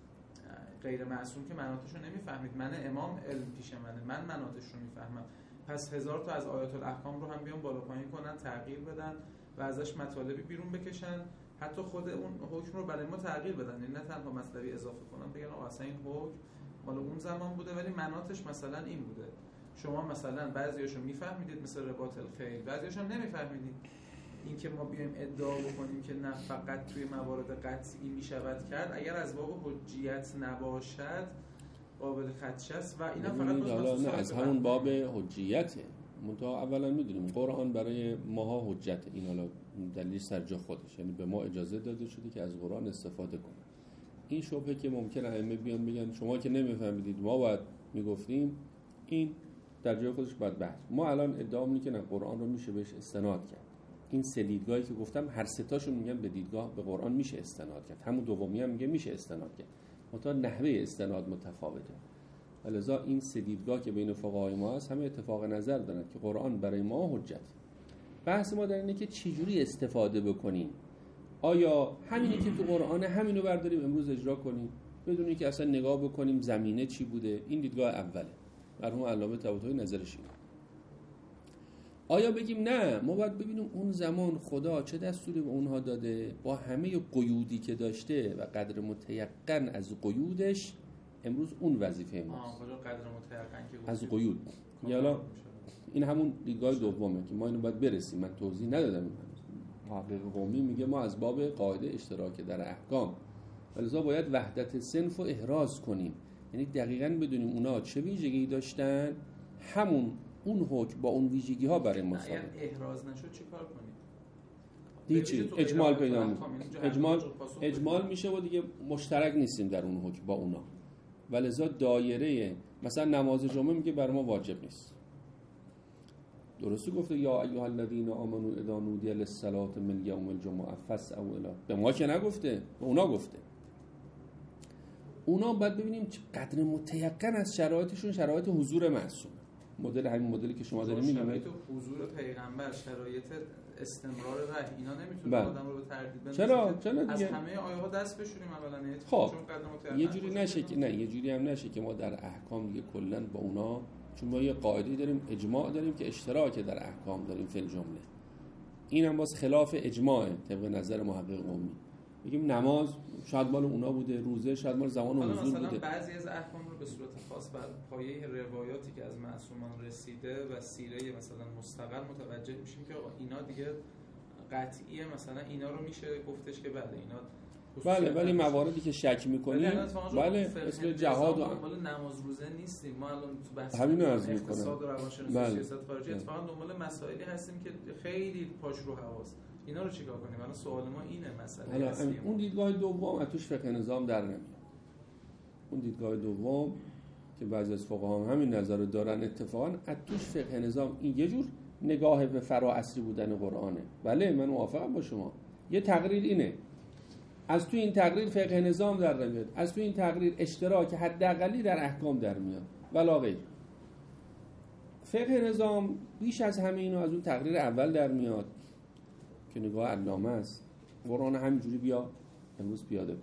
غیر معصوم که مناطش رو نمی‌فهمید، من امام علم پیش منه، من مناطش رو می‌فهمم. پس هزار تا از آیات الاحکام رو هم بیان بالا پایین کنن، تغییر بدن و ازش مطالبی بیرون بکشن، حتی خود اون حکم رو برای ما تغییر بدن، یعنی نه تنها مطلبی اضافه کنن بگن آقا اصلا این حکم مال اون زمان بوده ولی مناطش مثلا این بوده. شما مثلا بعضیاشو میفهمیدید مثل رباط الخیل، بعضیاشو نمیفهمیدید. این که ما بیایم ادعا بکنیم که نه فقط توی موارد قطعی میشود کرد، اگر از باب حجیت نباشد قابل خدشه است و اینا فقط نه از همون باب حجیته. منتها اولا میدونیم قرآن برای ماها حجته، این حالا دلیل سرجا خودش، یعنی به ما اجازه داده شده که از قرآن استفاده کنیم. این شبهه که ممکنه ائمه بیان بگن شما که نمیفهمیدید ما باید میگفتیم، این در جای خودش باید بحث. ما الان ادعا میکنیم که نه قرآن رو میشه بهش استناد کرد. این سه دیدگاهی که گفتم هر سه تاشون میگن به دیدگاه به قرآن میشه استناد کرد، همون دومی هم میگه میشه استناد کرد، منتها نحوه استناد متفاوته. ولذا این سه دیدگاه که بین فقهای ما هست همه اتفاق نظر دارن که قرآن برای ما حجت. بحث ما در اینه که چجوری استفاده بکنیم. آیا همینی که تو قرآن همینو برداریم امروز اجرا کنیم بدون اینکه اصلا نگاه بکنیم زمینه چی بوده؟ این دیدگاه اوله. مرحوم علامه طباطبایی نظرش اینه. آیا بگیم نه ما باید ببینیم اون زمان خدا چه دستوری به اونها داده، با همه قیودی که داشته و قدر متیقن از قیودش امروز اون وظیفه ماست. آه قدر متیقن که از قیود. یالا این همون دیدگاه دومه که ما اینو باید برسیم. من توضیح ندادم. محقق قومی میگه ما از باب قاعده اشتراک در احکام ولذا باید وحدت صنف رو احراز کنیم، یعنی دقیقاً بدونیم اونا چه ویژگی داشتن، همون اون حکم با اون ویژگی ها برای ما ثابت. اگر احراز نشد چه کار کنیم؟ هیچی، اجمال پیدا میکنه. اجمال اجمال میشه و دیگه مشترک نیستیم در اون حکم با اونا. ولذا دایره مثلا نماز جمعه میگه بر ما واجب نیست. درستی گفته یا ایها الذین آمنوا اذا نودی للصلاة من یوم الجمعه فاسعوا الی. به ما که نگفته، به اونا گفته. اونا باید ببینیم قدر متیقن از شرایطشون شرایط حضور معصوم. مدل همین مدلی که شما دارید میگید شرایط حضور پیغمبر، شرایط استمرار وحی، اینا نمیتونه آدم رو به تردید بندازه. چرا؟ چرا دیگه؟ از همه آیه ها دست بشوریم اولا. خب یه جوری نشه که نه یه جوری هم نشه که ما در احکام دیگه کلا با اونا، چون ما یه قاعده داریم اجماع داریم که اشتراک در احکام داریم فی الجمله، این هم باز خلاف اجماع طبق نظر محقق قومی. بگیم نماز شاید مال اونا بوده، روزه شاید مال زمان حضور بوده. مثلا بعضی از احکام رو به صورت خاص بر پایه روایاتی که از معصومان رسیده و سیره مثلا مستقل متوجه میشیم که اینا دیگه قطعیه، مثلا اینا رو میشه گفتش که بله اینا بله، ولی مواردی که شک میکنیم بله مثل جهاد و دنبال نماز روزه نیستیم. ما الان تو بحث همین رو عرض میکنم اقتصاد و روانشناسی سیاست خارجی اتفاقا دنبال مسائلی هستیم که خیلی پاش رو هواست. اینا رو چیکار کنیم؟ الان سوال ما اینه مسئله اصلی. اون دیدگاه دوم از توش فقه نظام در نمیاد. اون دیدگاه دوم که بعضی از فقها هم همین نظر رو دارن، اتفاقا از توش فقه نظام این یه جور نگاه به فرا اصلی بودن قرآنه. بله من موافقم با شما. یه تقریر اینه، از تو این تقریر فقه نظام در نمیاد، از تو این تقریر اشتراک حداقلی در احکام در میاد ولا غیر. فقه نظام بیش از همه اینو از اون تقریر اول در میاد که نگاه علامه است. قرآن همینجوری بیا امروز پیاده کن.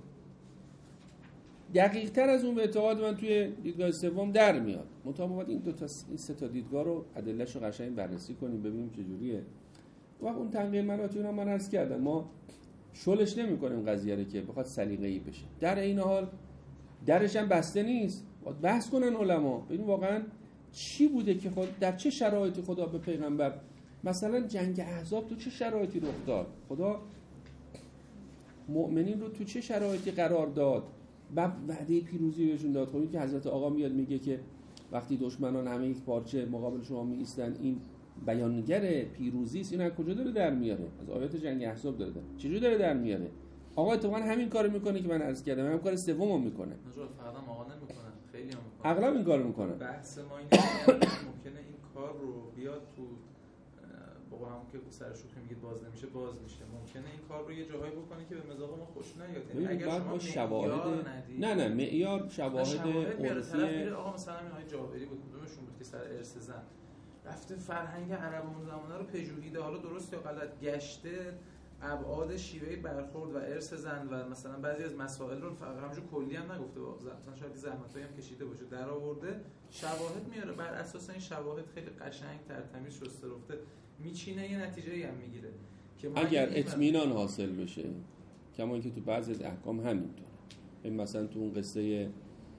دقیق تر از اون به اعتقاد من توی دیدگاه سوم در میاد. مطابقت این دو تا این سه تا دیدگاه رو ادله‌شو قشنگ بررسی کنیم ببینیم چه جوریه. وقت اون تنقیح مناطی رو من عرض کردم، ما شلش نمی‌کنیم قضیه رو که بخواد سلیقه‌ای بشه. در این حال درش هم بسته نیست. باید بحث کنن علما ببین واقعا چی بوده که خود در چه شرایطی خدا به پیغمبر، مثلا جنگ احزاب تو چه شرایطی رخ داد، خدا مؤمنین رو تو چه شرایطی قرار داد و وعده پیروزی بهشون داد. خب این که حضرت آقا میاد میگه که وقتی دشمنان همه یک پارچه مقابل شما می ایستن این بیانگر پیروزی است، این از کجا داره در میاره؟ از آیات جنگ احزاب داره. چجوری داره در میاره؟ آقا اتفاقا همین کارو میکنه که من عرض کردم، همین کار سومو میکنه. نجات فقط هم آقا نمیکنن، خیلی هم میکنن. اغلب این کارو میکنن. بحث ما اینه که ممکنه این کار رو بیاد تو بابا هم که سر شوخی میگید باز نمیشه باز میشه، ممکنه این کار رو یه جاهایی بکنه که به مزاج ما خوش نیاد. اگر شما شواهد نه نه معیار شواهد عرفی آقا مثلا این های جابری بود، کدومشون بود که سر ارث زن رفته فرهنگ عرب اون زمانه رو پژوهیده، حالا درست یا غلط گشته ابعاد شیوه برخورد و ارث زن و مثلا بعضی از مسائل رو فقط همونجوری کلی هم نگفته، مثلا شاید زحمتایی هم کشیده باشه در آورده شواهد میاره، بر اساس این شواهد خیلی قشنگ ترتمیز شسته رفته میچینه یه نتیجه‌ای هم میگیره که اگر اطمینان حاصل بشه، کما اینکه تو بعضی از احکام همینطوره. این مثلا تو اون قصه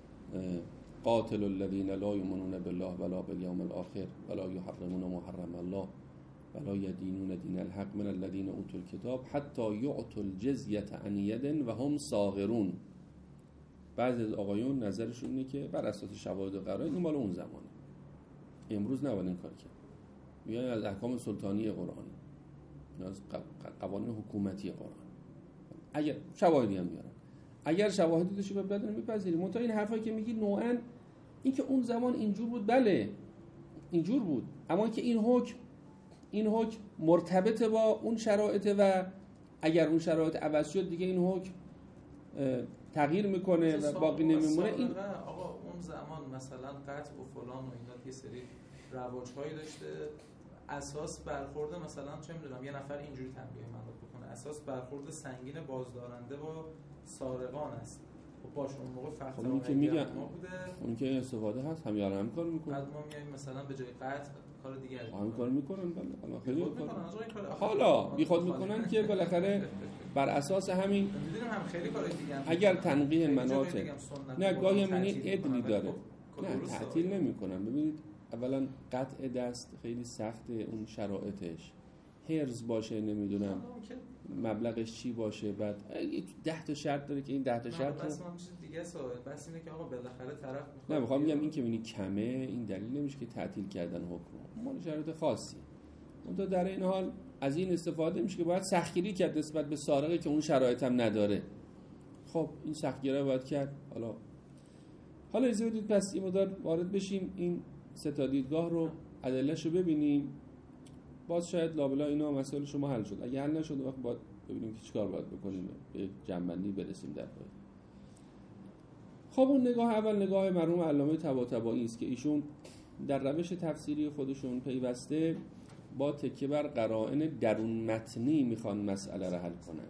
قاتل الذین لا یؤمنون بالله ولا بالیوم الاخر ولا یحرمون ما حرم الله ولا یدینون دین الحق من الذین اوتوا الکتاب حتی یعطوا الجزیة عن ید و هم صاغرون. بعضی از آقایون نظرشون اینه که بر اساس شواهد و قرائن این مال اون زمانه، امروز نباید این کار کرد. میان از احکام سلطانی قرآن، از قوانین حکومتی قرآن، اگر شواهدی هم میارن، اگر شواهدی داشته به بدن میپذیریم. منتها این حرفایی که میگی نوعاً این که اون زمان اینجور بود، بله اینجور بود، اما که این حکم این حکم مرتبط با اون شرایط و اگر اون شرایط عوض شد دیگه این حکم تغییر میکنه و باقی نمیمونه. این آقا اون زمان مثلا قطع و فلان و اینا یه سری رواج‌هایی داشته، اساس برخورد مثلا چه میدونم یه نفر اینجوری تنبیه منو بکنه، اساس برخورد سنگین بازدارنده با سارقان است. خب باشه اون موقع فقط اون که میگن اون که استفاده هست هم یارم کار میکنه. بعد ما میایم مثلا به جای قطع کار دیگه هم کار میکنن. بله حالا خیلی کار حالا بیخود میکنن که بالاخره بر اساس همین میدونم هم خیلی کار دیگه هم اگر تنقیح مناطق نه گاهی من این ادلی داره نه تعطیل نمیکنن. ببینید اولا قطع دست خیلی سخته، اون شرایطش هرز باشه، نمیدونم مبلغش چی باشه، بعد ده تا شرط داره که این ده تا شرط بس ما چیز دیگه سوال بس اینه که آقا بالاخره طرف نه میخوام بگم این که ببینی کمه این دلیل نمیشه که تعطیل کردن حکم، مال شرایط خاصی. اون در این حال از این استفاده میشه که باید سختگیری کرد نسبت به سارقی که اون شرایط هم نداره. خب این سختگیری باید کرد. حالا حالا اجازه بدید پس این مقدار وارد بشیم این سه تا دیدگاه رو ادله‌شو ببینیم، باز شاید لابلا اینا مسائل شما حل شد. اگه حل نشد وقت باید ببینیم که چیکار باید بکنیم، به جنبندی برسیم در پای. خب اون نگاه اول نگاه مرحوم علامه طباطبایی است که ایشون در روش تفسیری خودشون پیوسته با تکیه بر قرائن درون متنی میخوان مسئله را حل کنن.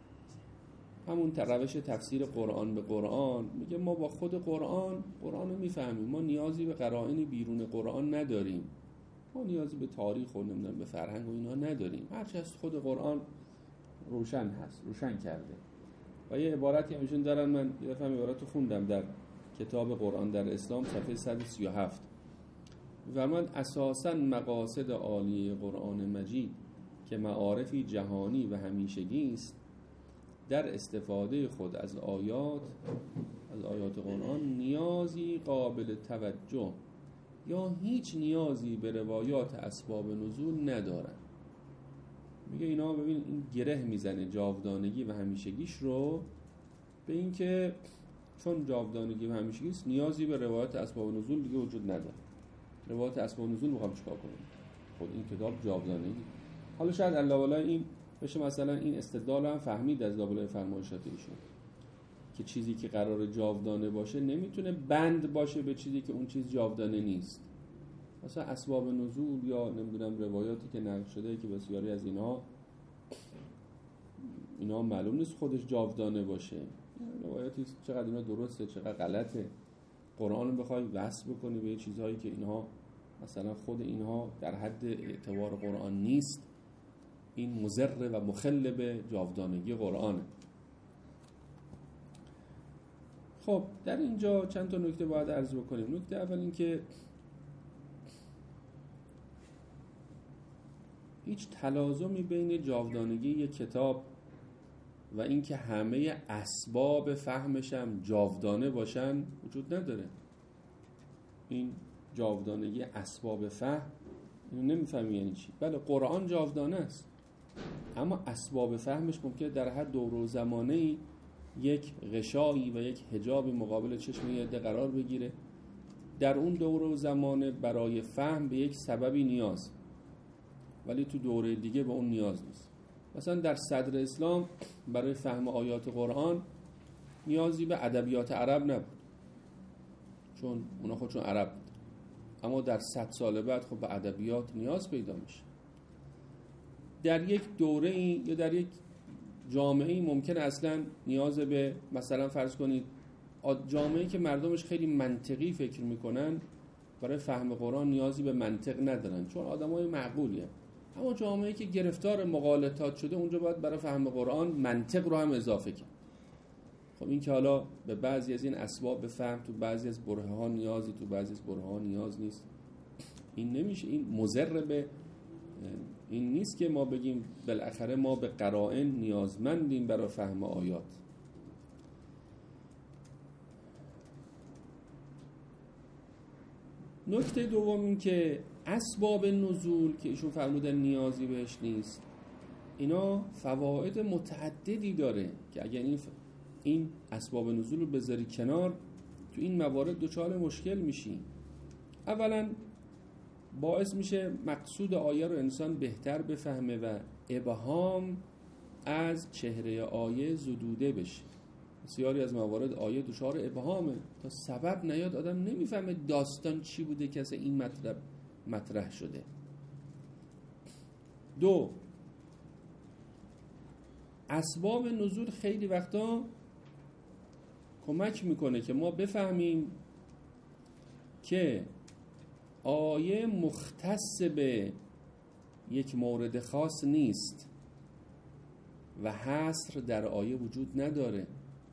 همون روش تفسیر قرآن به قرآن میگه ما با خود قرآن قرآن رو میفهمیم، ما نیازی به قرائن بیرون قرآن نداریم، ما نیازی به تاریخ و نمیدونم به فرهنگ و اینها نداریم، هرچی از خود قرآن روشن هست، روشن کرده. و یه عبارتی همیشون دارن، من یه دفعه عبارت رو خوندم در کتاب قرآن در اسلام صفحه صد و سی و هفت، فرمان اساساً مقاصد عالی قرآن مجید که معارفی جهانی و همیشگی است، در استفاده خود از آیات از آیات قرآن نیازی قابل توجه یا هیچ نیازی به روایات اسباب نزول ندارن. میگه اینا ببین این گره میزنه جاودانگی و همیشگیش رو به این که چون جاودانگی و همیشگی است نیازی به روایات اسباب نزول دیگه وجود نداره. روایات اسباب نزول میخوام چیکار کنیم؟ خود این کتاب جاودانگی. حالا شاید الله این بشه مثلا این استدلال هم فهمید از لابلای فرمایشات ایشون که چیزی که قرار جاودانه باشه نمیتونه بند باشه به چیزی که اون چیز جاودانه نیست. مثلا اسباب نزول یا نمیدونم روایاتی که نقل شده که بسیاری از اینها اینا معلوم نیست خودش جاودانه باشه، روایاتی چقدر اینا درسته چقدر غلطه. قرآن رو بخوای وصل بکنی به چیزهایی که اینها مثلا خود اینها در حد اعتبار قرآن نیست، این مضر و مخل به جاودانگی قرآنه. خب در اینجا چند تا نکته باید عرض بکنیم. نکته اول این که هیچ تلازمی بین جاودانگی یک کتاب و اینکه همه اسباب فهمش هم جاودانه باشن وجود نداره. این جاودانگی اسباب فهم اینو نمیفهمی یعنی چی. بله قرآن جاودانه است، اما اسباب فهمش ممکنه در هر دور و زمانه‌ای یک غشایی و یک حجابی مقابل چشم یه عده قرار بگیره. در اون دور و زمانه برای فهم به یک سببی نیاز، ولی تو دوره دیگه به اون نیاز نیست. مثلا در صدر اسلام برای فهم آیات قرآن نیازی به ادبیات عرب نبود، چون اونا خودشون عرب بود. اما در صد سال بعد خب به ادبیات نیاز پیدا میشه. در یک دوره ای یا در یک جامعه ای ممکن اصلا نیاز به، مثلا فرض کنید جامعه‌ای که مردمش خیلی منطقی فکر میکنن برای فهم قرآن نیازی به منطق ندارن، چون آدمای معقولیه. اما جامعه‌ای که گرفتار مغالطات شده اونجا باید برای فهم قرآن منطق رو هم اضافه کرد. خب این که حالا به بعضی از این اسباب به فهم تو بعضی از برهه ها نیازی، تو بعضی از برهه ها نیاز نیست، این نمیشه. این مضر به این نیست که ما بگیم بالاخره ما به قرائن نیازمندیم برای فهم آیات. نکته دوم این که اسباب نزول که ایشون فرمودن نیازی بهش نیست، اینا فواید متعددی داره که اگر این این اسباب نزول رو بذاری کنار، تو این موارد دچار مشکل میشی. اولا باعث میشه مقصود آیه رو انسان بهتر بفهمه و ابهام از چهره آیه زدوده بشه. بسیاری از موارد آیه دچار ابهامه، تا سبب نیاد آدم نمیفهمه داستان چی بوده که اصلا این مطلب مطرح شده. دو، اسباب نزول خیلی وقتا کمک میکنه که ما بفهمیم که آیه مختص به یک مورد خاص نیست و حصر در آیه وجود نداره.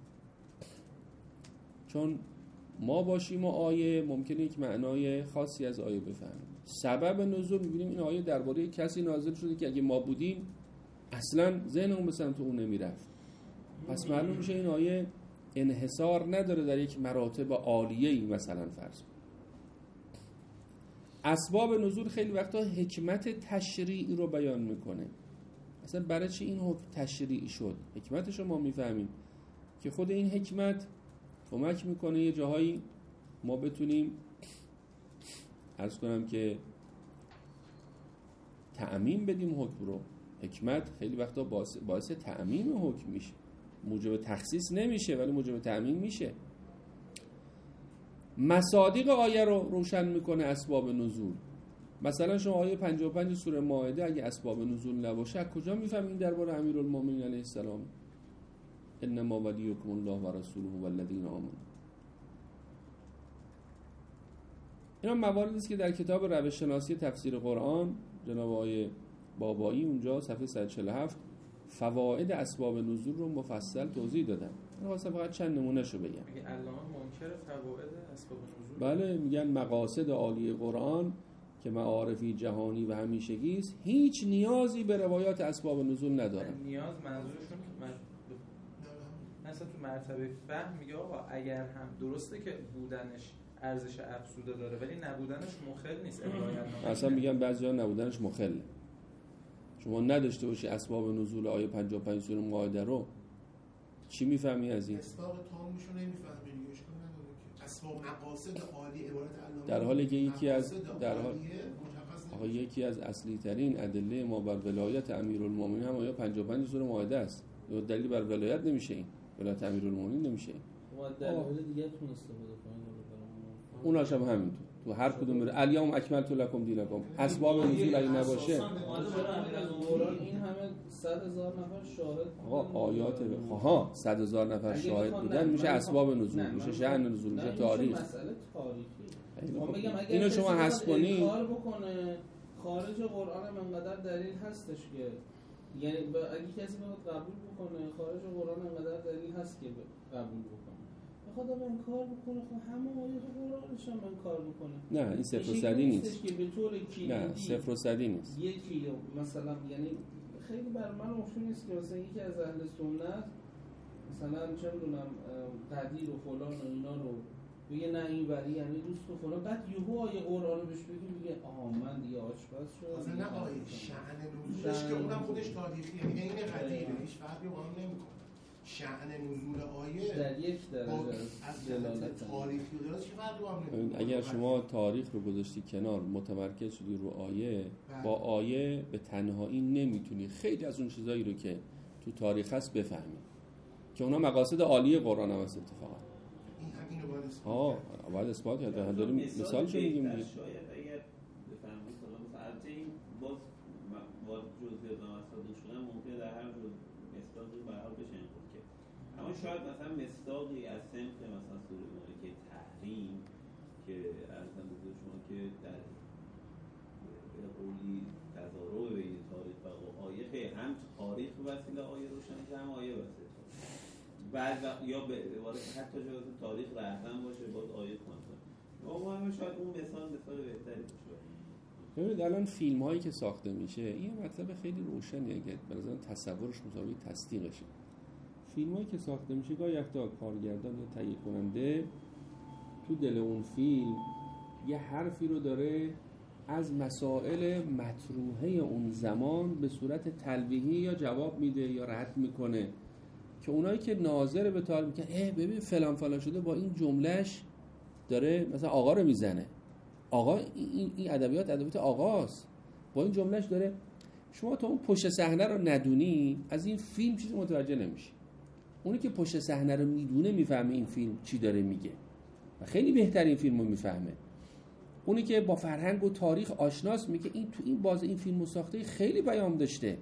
چون ما باشیم و آیه ممکنه یک معنای خاصی از آیه بفهمیم. سبب نزول می‌بینیم این آیه درباره کسی نازل شده که اگه ما بودیم اصلاً ذهنمون به سمت اون نمیرفت. پس معلوم میشه این آیه انحصار نداره در یک مراتب عالیه‌ای مثلا فرض. اسباب نزول خیلی وقتا حکمت تشریعی رو بیان میکنه. اصلا برای چی این حکم تشریعی شد؟ حکمتش رو ما میفهمیم که خود این حکمت کمک میکنه یه جاهایی ما بتونیم عرض کنم که تعمیم بدیم حکم رو. حکمت خیلی وقتا باعث, باعث تعمیم حکم میشه، موجب تخصیص نمیشه ولی موجب تعمیم میشه. مصادیق آیه رو روشن میکنه اسباب نزول. مثلا شما آیه پنجاه و پنج سوره مائده اگه اسباب نزول نباشه کجا میفهمین درباره امیرالمومنین علیه السلام؟ انما ولیکم الله و رسوله والذین آمنوا. اینا مواردی است که در کتاب روش شناسی تفسیر قرآن جناب آقای بابایی اونجا صفحه صد و چهل و هفت فواید اسباب نزول رو مفصل توضیح دادن. من واسه فقط چند نمونهشو بگم. میگه علامه منکر فواید اسباب نزول. بله میگن مقاصد عالی قرآن که معارفی جهانی و همیشگی است هیچ نیازی به روایات اسباب نزول ندارن. نیاز منظورشون مثلا تو مرتبه فهم میگه آقا اگر هم درسته که بودنش ارزش افزوده داره ولی نبودنش مخل نیست. اصلا میگن بعضیا نبودنش مخله. شما نداشته باشی اسباب نزول آیه پنجاه و پنج سوره مائده رو چی میفهمی از این؟ اصلاح تامشو نمیفهمی دیگه، اشکال نداره که اسباب مقاصد عالی عبارت علامه در حالی که یکی از در حال آقا یکی از اصلی ترین ادله ما بر ولایت امیرالمومنین هم آیه پنجاه و پنج سوره مائده است. دلیل بر ولایت نمیشه این. ولایت امیرالمومنین نمیشه این. و دلیل دیگه تون استفاده کنید. اوناش هم همینطور. تو هر کدوم بره الیوم اکملت لکم دینکم اسباب نزول اگه نباشه این همه صد هزار نفر شاهد آقا آیات ها صد هزار نفر شاهد بودن میشه اسباب نزول، میشه شأن نزول، میشه تاریخ. مسئله تاریخی. من میگم اگه اینو شما حذف کنی کار بکنه خارج قرآن هم انقدر دلیل هستش که یعنی اگه کسی بخواد قبول بکنه خارج قرآن انقدر دلیل هست که قبول بکنه. بخواد انکار بکنه خب همه آیات قرآنش هم انکار بکنه. نه این صفر و صدی نیست که به طور کلیدی نه صفر و صدی نیست. یکی مثلا یعنی خیلی بر من مفهوم نیست که مثلا یکی از اهل سنت مثلا چه میدونم قدیر و فلان و اینا رو بگه نه این ولی یعنی دوست و فلان، بعد یهو آیه قرآن رو بهش بگی میگه آها من دیگه آشپز شدم. اصلا نه آیه شأن نزولش که اونم خودش تاریخی، یعنی عین قدیره، هیچ فرقی با هم نمیکنه. شأن نزول آیه در یک درجه از دلالت تاریخی و درست چه فرقی با هم نمیکنه. اگر شما تاریخ رو گذاشتی کنار متمرکز شدی رو آیه، با آیه به تنهایی نمیتونی خیلی از اون چیزایی رو که تو تاریخ هست بفهمی که اونا مقاصد عالی قرآن هم هست اتفاقا. این همینو باید اثبات آه باید اثبات کرد. داریم مثالشو میگیم دیگه. شاید اگر بفهمید مثلا البته این باز باز جزئیات نامصادق شدن ممکنه در هر جزء مصداقی به هر بشه خود که اما شاید مثلا مصداقی از سمت مثلا سوره مالکه تحریم که ارزم بزرگ شما که در قولی تضارب بین تاریخ و آیه خیلی هم تاریخ وسیله آیه روشن میشه هم آیه وسیله بعد یا به عبارت حتی جز تاریخ رهبن باشه باز آیه کنترل واقعا شاید اون مثال مثال بهتری باشه. ببینید الان فیلم هایی که ساخته میشه این مطلب خیلی روشنه که به نظر تصورش مساوی تصدیقشه. فیلم هایی که ساخته میشه گاهی وقتا کارگردان یا تهیه کننده تو دل اون فیلم یه حرفی رو داره از مسائل مطروحه اون زمان به صورت تلویحی یا جواب میده یا رد میکنه که اونایی که ناظر به طالب میگن اه ببین فلان فلان شده با این جملهش داره مثلا آقا رو میزنه. آقا این این ادبیات ادبیات آقاست. با این جملهش داره. شما تا اون پشت صحنه رو ندونی از این فیلم چیزی متوجه نمیشی. اونی که پشت صحنه رو میدونه میفهمه این فیلم چی داره میگه و خیلی بهتر این فیلمو میفهمه. اونی که با فرهنگ و تاریخ آشناست میگه این تو این باز این فیلمو ساخته خیلی پیام داشته.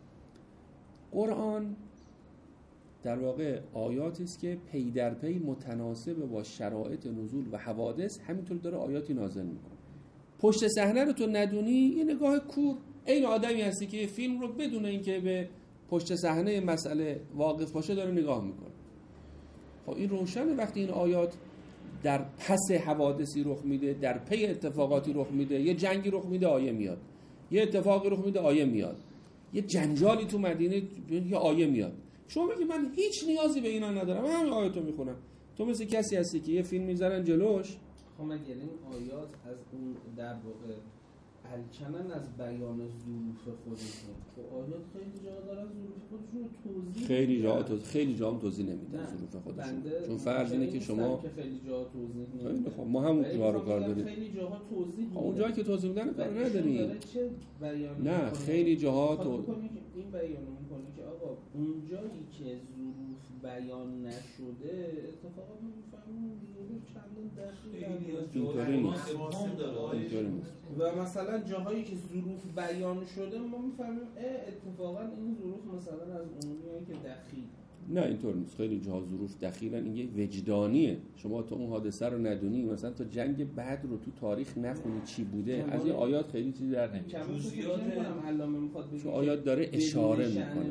قرآن در واقع آیاتی است که پی در پی متناسب با شرایط نزول و حوادث همینطور داره آیاتی نازل میکنه. پشت صحنه رو تو ندونی یه نگاه کور این آدمی هستی که فیلم رو بدون اینکه به پشت صحنه مسئله واقف باشه داره نگاه میکنه. خب این روشنه وقتی این آیات در پس حوادثی رخ میده، در پی اتفاقاتی رخ میده، یه جنگی رخ میده آیه میاد، یه اتفاقی رخ میده آیه میاد، یه جنجالی تو مدینه یه آیه میاد. شما میگی من هیچ نیازی به اینا ندارم، من همین آیاتو میخونم. تو مثل کسی هستی که یه فیلم میذارن جلوش. خب مگه این آیات از اون در واقع الکنن از بیان ظروف خودشون؟ خب آیات خیلی جا دارن ظروف خودشون رو توضیح خیلی جا تو خیلی جا هم توضیح نمیدن ظروف خودشون. چون فرض اینه که شما که خیلی جا توضیح نمیدن. خب ما هم اون رو کار داریم. خیلی جاها توضیح میدن. اون جایی که توضیح میدن کار نداریم. چه بیان نه خیلی جاها تو این بیان میکنه که آقا اون جایی که ظروف بیان نشده اتفاقا میفهمون ظروف چندان دقیق اینطوری نیست. و مثلا جاهایی که ظروف بیان شده ما میفهمیم اتفاقا این ظروف مثلا از اونیایی که دخیل. نه اینطور نیست. خیلی جاها ظروف دخیلن. این یه وجدانیه. شما تو اون حادثه رو ندونی، مثلا تو جنگ بدر رو تو تاریخ نخونی چی بوده، از این آیات خیلی چیزی در نمیاد. جزئیات علامه میخواد بگه چون آیات داره اشاره میکنه.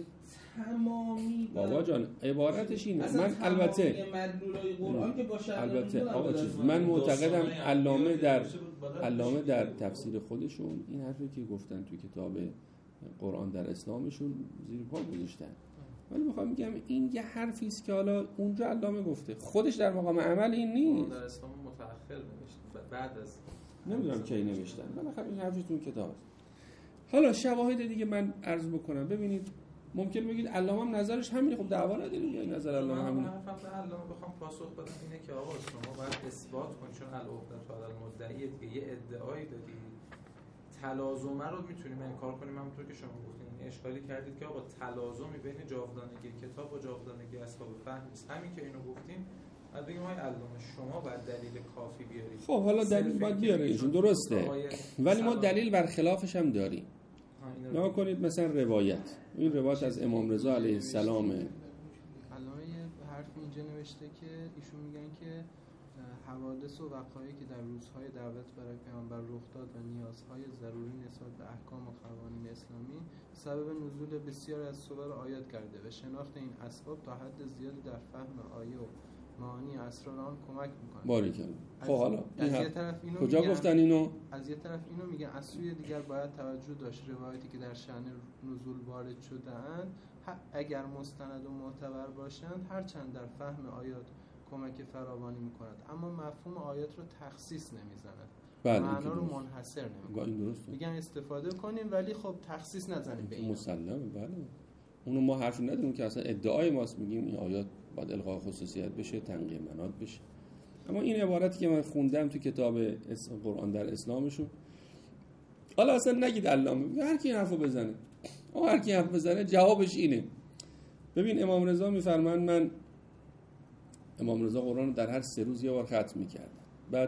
تمامی بابا جان عبارتش اینه. من البته قرآن که با البته آقا چیز من معتقدم علامه در علامه در تفسیر خودشون این حرفی که گفتن تو کتاب قرآن در اسلامشون زیر پا گذاشتن. ولی میخوام میگم این یه حرفی است که حالا اونجا علامه گفته، خودش در مقام عمل این نیست. در اسلام متأخر نوشته بعد از نمیدونم کی نوشتن. بالاخره این حرفی تو کتاب است. حالا شواهد دیگه من عرض بکنم. ببینید ممکن بگید علامه هم نظرش همینه. خب دعوا نداریم یا این نظر علامه همینه. من حرفم به علامه بخوام پاسخ بدم اینه که آقا شما باید اثبات کنید، چون العهدة علی المدعی که یه ادعایی داری تلازمه رو میتونیم انکار کنیم. همونطور که شما گفتین اشکالی کردید که آقا تلازمی بین جاودانگی کتاب و جاودانگی اصحاب فهم نیست. همین که اینو گفتین بعد بگیم آقای علامه شما باید دلیل کافی بیارید. خب حالا دلیل باید بیاره ایشون درسته، ولی ما دلیل برخلافش هم داریم. نها کنید مثلا روایت، این روایت از امام رضا علیه السلام. علامه یه حرف اینجا نوشته که ایشون میگن که حوادث و وقایعی که در روزهای دعوت برای پیامبر رخ داد و نیازهای ضروری نسبت به احکام و قوانین اسلامی سبب نزول بسیار از سور آیات کرده و شناخت این اسباب تا حد زیادی در فهم آیه و معانی اسرار آن کمک میکنه. باریکلا. خب حالا از یه طرف اینو کجا میگن، گفتن اینو؟ از یه طرف اینو میگن، از سوی دیگر باید توجه داشت روایتی که در شأن نزول وارد شده‌اند اگر مستند و معتبر باشند هرچند در فهم آیات کمک فراوانی میکند اما مفهوم آیات رو تخصیص نمیزند. بله، معنا رو منحصر نمیکنه. این درسته. میگن استفاده کنیم ولی خب تخصیص نزنیم به این. مسلمه. بله. اونو ما حرفی نداریم که اصلا ادعای ماست، میگیم این آیات باید الغای خصوصیت بشه، تنقیه منات بشه. اما این عبارتی که من خوندم تو کتاب قرآن در اسلامشون، حالا اصلا نگید علامه، هر کی حرفو بزنه، او هر کی حرف بزنه جوابش اینه. ببین امام رضا میفرمایند من امام رضا قرآن رو در هر سه روز یه بار ختم میکردم. بعد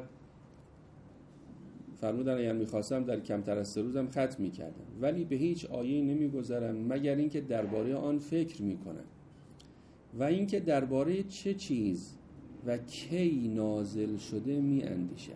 فرمودن اگر میخواستم در کمتر از سه روزم ختم میکردم، ولی به هیچ آیه نمیگذرم مگر اینکه درباره آن فکر میکنم و اینکه درباره چه چیز و کی نازل شده میاندیشم.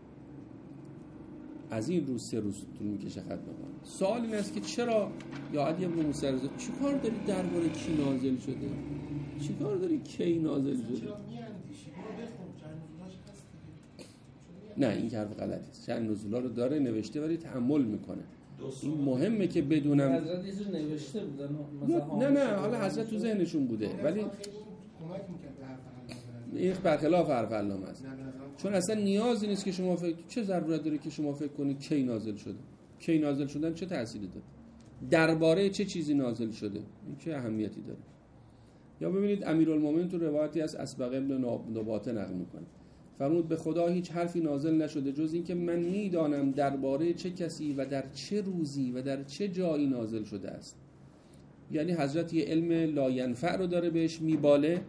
از این روز سه روز طول میکشه ختم کنم. سوال این است که چرا یا علی ابن موسی رضا چی کار داری درباره کی نازل شده؟ چی کار داری کی نازل شده؟ چرا میاندیشی؟ برو بخون چند نزولاش هست دیگه. نه این حرف غلطی است. چند نزولا رو داره نوشته ولی تأمل میکنه. این مهمه که بدونم حضرت یه جور نوشته بودن نه نه حالا حضرت تو ذهنشون بوده ولی کمک میکرد به حرف علامه. این برخلاف حرف علامه است. چون اصلا نیازی نیست که شما فکر، چه ضرورت داره که شما فکر کنید کی نازل شده؟ کی نازل شدن چه تأثیری داره؟ درباره چه چیزی نازل شده؟ این چه اهمیتی داره؟ یا ببینید امیرالمومنین تو روایتی از اسبغ ابن نباته نقل میکنه، فرمود به خدا هیچ حرفی نازل نشده جز این که من میدانم درباره چه کسی و در چه روزی و در چه جایی نازل شده است. یعنی حضرت یه علم لاینفع رو داره بهش میباله،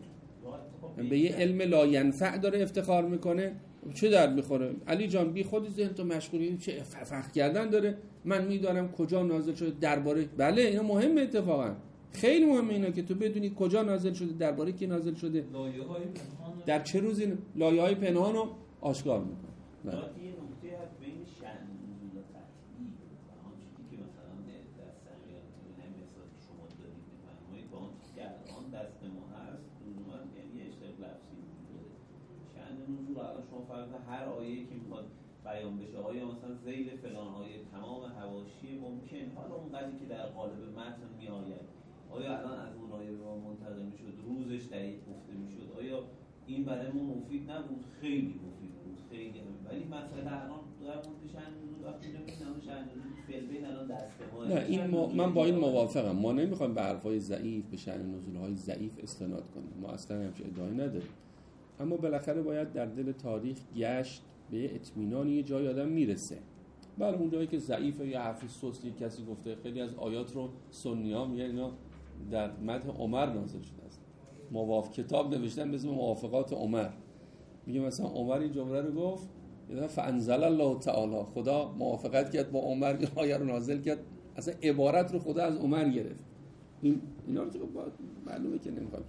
به یه علم لاینفع داره افتخار میکنه. چه درد میخوره؟ علی جان بی خودی ذهن تو مشغولی، چه فخر کردن داره. من میدانم کجا نازل شده درباره، بله اینا مهمه، اتفاقا خیلی مهمه اینا که تو بدونی کجا نازل شده، درباره کی نازل شده، لایه‌های پنهان، در چه روزی لایه‌های پنهان رو آشکار میکنه. بله. یه نکته هست بین شأن نزول و قطعی و آن چیزی که مثلا دست میاد این مثال که شما دارید میفرمایید با آن چیزی که الان دست ما هست لزوما یعنی اشتراک لفظی وجود داره. شأن نزول الان شما فرض هر آیه‌ای که میخواد بیان بشه آیا مثلا ذیل فلان آیه تمام حواشی ممکن حالا اونقدری که در قالب متن میآید آیا الان از اون آیه به ما منتقل میشد روزش دقیق گفته میشد، آیا این برای ما مفید نبود؟ خیلی مفید بود، خیلی هم. ولی مثلا الان در مورد شأن نزول وقتی نمی‌دونم شأن نزول فعل بین الان دست ما نه این ما من با این موافقم. ما نمیخوایم به حرفای ضعیف، به شأن نزول‌های ضعیف استناد کنیم، ما اصلا همچین ادعایی نداریم. اما بالاخره باید در دل تاریخ گشت به اطمینان یه جای آدم میرسه. بله اون جایی که ضعیفه یا حرفی سوسی کسی گفته، خیلی از آیات رو سنی‌ها میگن اینا در مدح عمر نازل شده است. موافق کتاب نوشتن به اسم موافقات عمر، میگه مثلا عمر این جمله رو گفت یه فانزل الله تعالی، خدا موافقت کرد با عمر که آیه رو نازل کرد، اصلا عبارت رو خدا از عمر گرفت. این اینا رو معلومه که نمیخوام.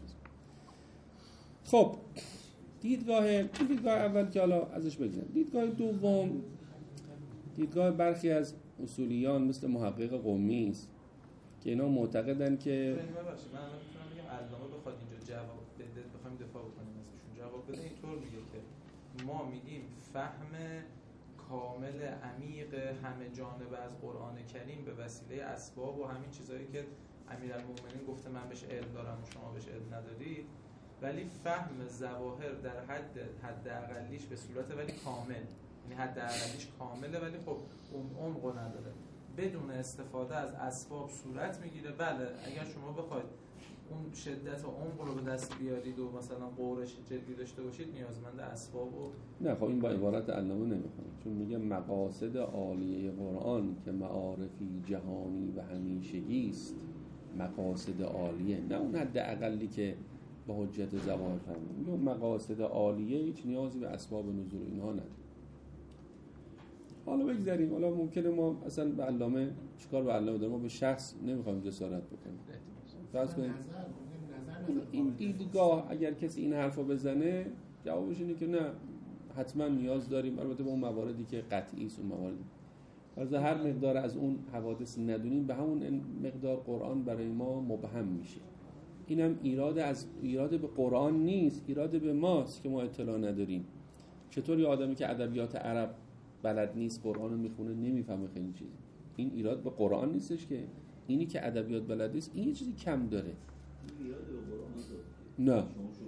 خب دیدگاه دیدگاه اول که حالا ازش بگذاریم. دیدگاه دوم دیدگاه برخی از اصولیان مثل محقق قمی است که اینا معتقدن که من میتونم بگم علامه بخواد اینجا جواب بده، بخوایم دفاع بکنیم ازشون جواب بده، اینطور میگه که ما میگیم فهم کامل عمیق همه جانبه از قرآن کریم به وسیله اسباب و همین چیزایی که امیرالمومنین گفته من بهش علم دارم و شما بهش علم ندارید، ولی فهم ظواهر در حد حد اقلیش به صورت ولی کامل، یعنی حد اقلیش کامله ولی خب اون عمق نداره، بدون استفاده از اسباب صورت میگیره. بله اگر شما بخواید اون شدت و عمق رو به دست بیارید و مثلا قورش جدی داشته باشید نیازمند اسباب و نه. خب این با عبارت علامه نمیخونه، چون میگه مقاصد عالیه قرآن که معارفی جهانی و همیشگی است، مقاصد عالیه، نه اون حد اقلی که با حجت ظواهر فهمید. میگه مقاصد عالیه هیچ نیازی به اسباب نزول اینها نداره. حالا بگذاریم، حالا ممکنه ما اصلا به علامه چیکار به علامه داریم، ما به شخص نمیخوایم جسارت بکنیم. فرض کنیم این دیدگاه اگر کسی این حرفو بزنه جوابش اینه که نه حتما نیاز داریم، البته با اون مواردی که قطعی است، اون مواردی از هر مقدار از اون حوادث ندونیم به همون مقدار قرآن برای ما مبهم میشه. اینم ایراد از ایراد به قرآن نیست، ایراد به ماست که ما اطلاع نداریم. چطور یه آدمی که ادبیات عرب بلد نیست قرآن رو میخونه نمیفهمه خیلی چیزی؟ این ایراد به قرآن نیستش که اینی که ادبیات بلد نیست این یه چیزی کم داره. ایراد به قرآن نه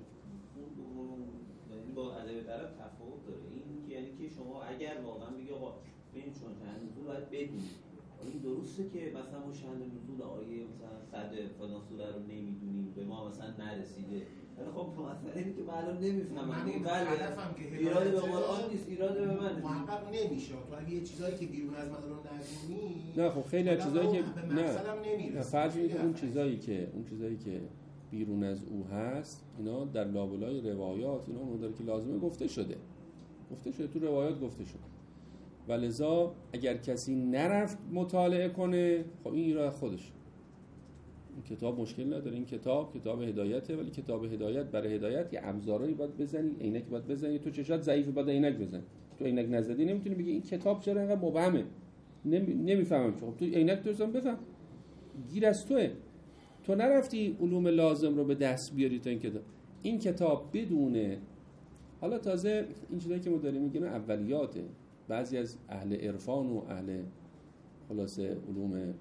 با ادبیات عرب تفاوت داره. این که یعنی که شما اگر واقعا بگی آقا ببین چون شأن نزول باید بدونید، این درسته که مثلا ما شأن نزول آیه مثلا صد فلان سوره رو نمیدونیم، به ما مثلا نرسیده، ولی خب مثلا اینی که معلوم نمیفهمم. من بله ایراد به قرآن نیست، ایراد به من محقق نمیشه. تو اگه یه چیزایی که بیرون از من رو ندونی، نه خب خیلی از چیزایی که نه فرض کنید اون چیزایی که اون چیزایی که بیرون از او هست اینا در لابلای روایات اینا اون داره که لازمه گفته شده گفته شده تو روایات گفته شده و لذا اگر کسی نرفت مطالعه کنه خب این ایراد خودش. این کتاب مشکل نداره، این کتاب کتاب هدایته، ولی کتاب هدایت برای هدایت یه ابزارهایی باید بزنی، عینک باید بزنی، تو چشات ضعیفه باید عینک بزنی. تو عینک نزدی نمیتونی بگی این کتاب چرا اینقدر مبهمه نمی... نمیفهمم. خب تو عینک تو بفهم، گیر از توئه. تو نرفتی علوم لازم رو به دست بیاری تا این کتاب این کتاب بدونه. حالا تازه این چیزایی که ما داریم میگیم اولیاته. بعضی از اهل عرفان و اهل خلاصه علوم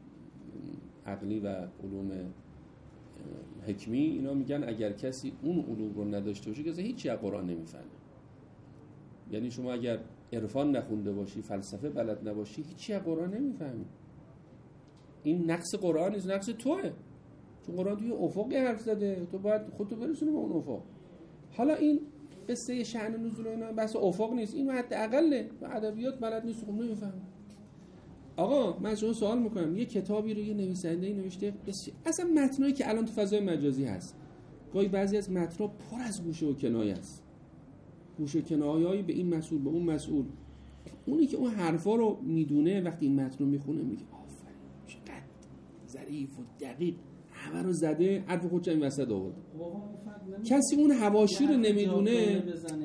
عقلی و علوم حکمی اینا میگن اگر کسی اون علوم رو نداشته باشه که هیچی از قرآن نمیفهمه. یعنی شما اگر عرفان نخونده باشی، فلسفه بلد نباشی، هیچی از قرآن نمیفهمی. این نقص قرآن نیست، نقص توئه. چون قرآن توی افقی حرف زده، تو باید خودتو برسونی به اون افق. حالا این قصه شأن نزول اینا بحث افق نیست، این حداقله. ادبیات بلد نیست، خب نمیفهمه. آقا من از شما سوال میکنم، یه کتابی رو یه نویسنده‌ای نوشته، اصلا متنایی که الان تو فضای مجازی هست، گاهی بعضی از متن‌ها پر از گوشه و کنایه است. گوشه و کنایه‌ای به این مسئول به اون مسئول. اونی که اون حرفا رو میدونه وقتی این متن رو میخونه میگه آفرین چقدر ظریف و دقیق همه رو زده، حرف خودش این وسط آورد. کسی اون حواشی رو نمیدونه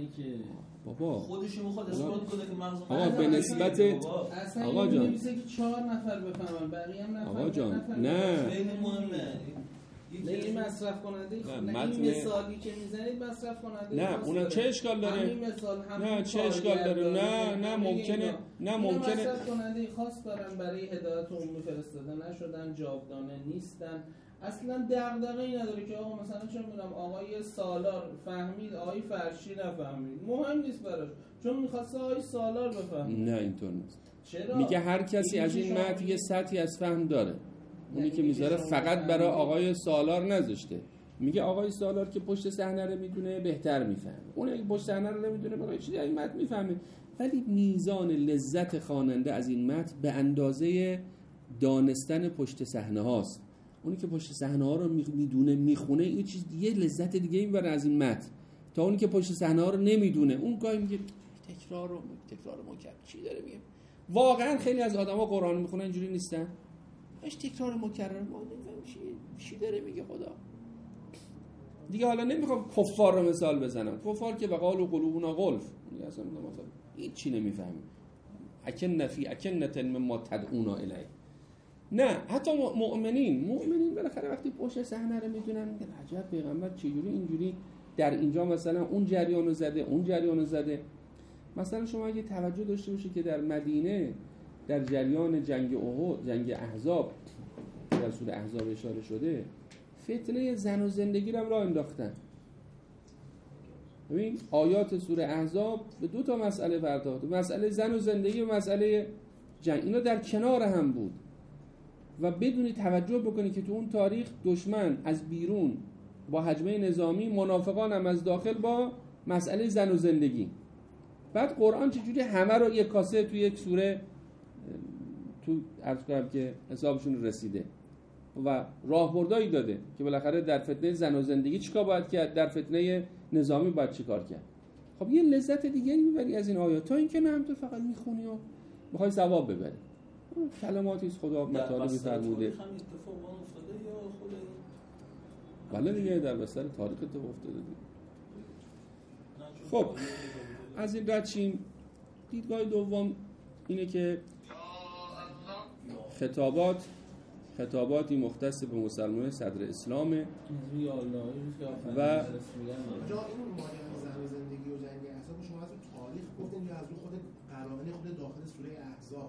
بابا خودشو میخواد اثبات کنه که مغز آقا به نسبت آقا جان نمیشه که چهار نفر بفهمن بقیه هم نفهمن. آقا جان نه خیلی مهمه. این مصرف کننده این مثالی که میزنید مصرف کننده نه اون چه اشکال داره؟ نه چه اشکال داره؟ نه نه ممکنه نه ممکنه مصرف کننده خاص دارن برای هدایت عمومی فرستاده نشدن، جاودانه نیستن. اصلا دغدغه‌ای نداره که آقا مثلا چه میدونم آقای سالار فهمید آقای فرشی نفهمید، مهم نیست براش، چون می‌خواسته آقای سالار بفهمه. نه اینطور نیست. چرا؟ میگه هر کسی از این متن یه سطحی از فهم داره. اونی که میذاره فقط برای آقای سالار نذاشته. میگه آقای سالار که پشت صحنه رو میدونه بهتر میفهمه، اونی که پشت صحنه رو نمیدونه برای چی این متن میفهمه. ولی میزان لذت خواننده از این متن به اندازه دانستن پشت صحنه هاست. اونی که پشت صحنه ها رو میدونه میخونه یه چیز دیگه، لذت دیگه میبره از این متن تا اونی که پشت صحنه ها رو نمیدونه. اون گاهی میگه تکرار رو تکرار مکرر چی داره میگه. واقعا خیلی از آدما قرآن میخونن اینجوری نیستن، اش تکرار مکرر ما نمیفهمیم چی چی داره میگه خدا دیگه. حالا نمیخوام کفار رو مثال بزنم، کفار که بقال و قلوبنا غلف میگه اصلا مثلا هیچ چی نمیفهمیم. اکن فی اکنت مما تدعونا الیه. نه حتی مؤمنین مؤمنین بالاخره وقتی پشت صحنه رو میدونن میگن عجب پیغمبر چجوری اینجوری در اینجا مثلا اون جریان رو زده اون جریان رو زده. مثلا شما اگه توجه داشته باشید که در مدینه در جریان جنگ احد جنگ احزاب در سوره احزاب اشاره شده، فتنه زن و زندگی رو هم راه انداختن. ببین آیات سوره احزاب به دو تا مسئله پرداخت، مسئله زن و زندگی و مسئله جنگ. اینا در کنار هم بود و بدونی توجه بکنی که تو اون تاریخ دشمن از بیرون با هجمه نظامی، منافقان هم از داخل با مسئله زن و زندگی. بعد قرآن چجوری همه رو یک کاسه تو یک سوره تو عرض کنم که حسابشون رسیده و راهبردایی داده که بالاخره در فتنه زن و زندگی چیکار باید کرد، در فتنه نظامی باید چیکار کرد. خب یه لذت دیگه میبری از این آیات تا اینکه نه هم تو فقط میخونی و میخوای ثواب ببری. کلماتی از خدا مطالبی فرموده. بله دیگه در بستر تاریخ اتفاق افتاده دیگه. خب از این رد شیم. دیدگاه دوم اینه که خطابات خطاباتی مختص به مسلمان صدر اسلامه یا الله این که آخرین و- درس میگن جا این ماجرای زن و زندگی و جنگ احزاب شما از اون تاریخ گفتین یا از اون خود قرائن خود داخل سوره احزاب؟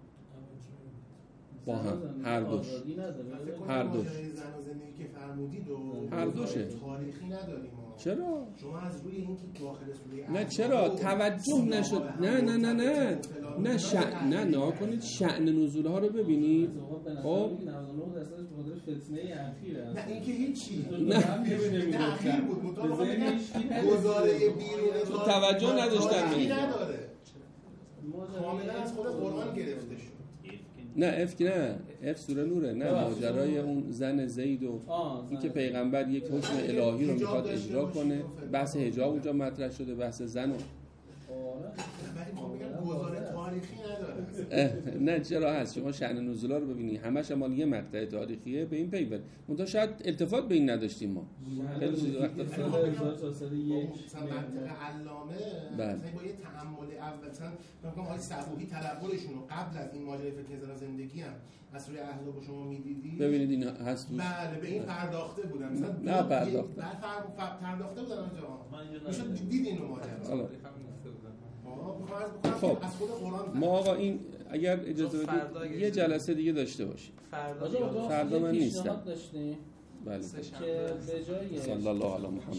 با هم هر دوش آزادی نداره. من فکر کنم هر دوش. ماجرای زن و زندگی که فرمودید و هر دوشه. تاریخی نداریم ما. چرا؟ شما از روی اینکه داخل سوره نه احزاب چرا و توجه سیاق نشد هم نه نه نه نه مرتبط نه و شأن نه نه کنید شأن نزول ها رو ببینید خب خب نود و نه درصدش به خاطر فتنه اخیره. نه این که هیچی نه. تأخیر بود مطابق بگم گزاره بیرون توجه نداشتن تاریخی به این. نداره کاملا از خود قرآن گرفته شد. نه اف که نه اف سوره نوره نه ماجرای اون زن زید و این که پیغمبر یک حکم الهی رو میخواد اجرا کنه بحث حجاب اونجا مطرح شده بحث زن و ولی ما میگم گزاره تاریخی نداره. اه، نه چرا هست شما شأن نزولا رو ببینی همش مال یه مقطع تاریخیه به این پیوند منتها شاید التفات به این نداشتیم ما خیلی چیز وقت ولی سال ما بگم هزار و سیصد و یک مثلا منطق علامه بله. مثلا با یه تأمل اول مثلا من میگم آقای صفوی تدبرشون رو قبل از این ماجرای فتنه زن و زندگی هم از سوره احزاب رو شما می‌دیدید ببینید این هست توش بله به این پرداخته بودن مثلا نه پرداخته. بعد فرق فرق پرداخته بودن آنجا من اینجا میشد ندیدم. دید اینو ماجرا حالا. آها می‌خوام عرض بکنم خب. که از خود قرآن ما آقا این اگر اجازه فردا بدید اگه یه اجازه جلسه دیگه داشته باشیم فردا آجا یاد- فردا من یه نیستم. پیشنهاد داشتیم بله سه که شنبه. به جای صلی الله علی محمد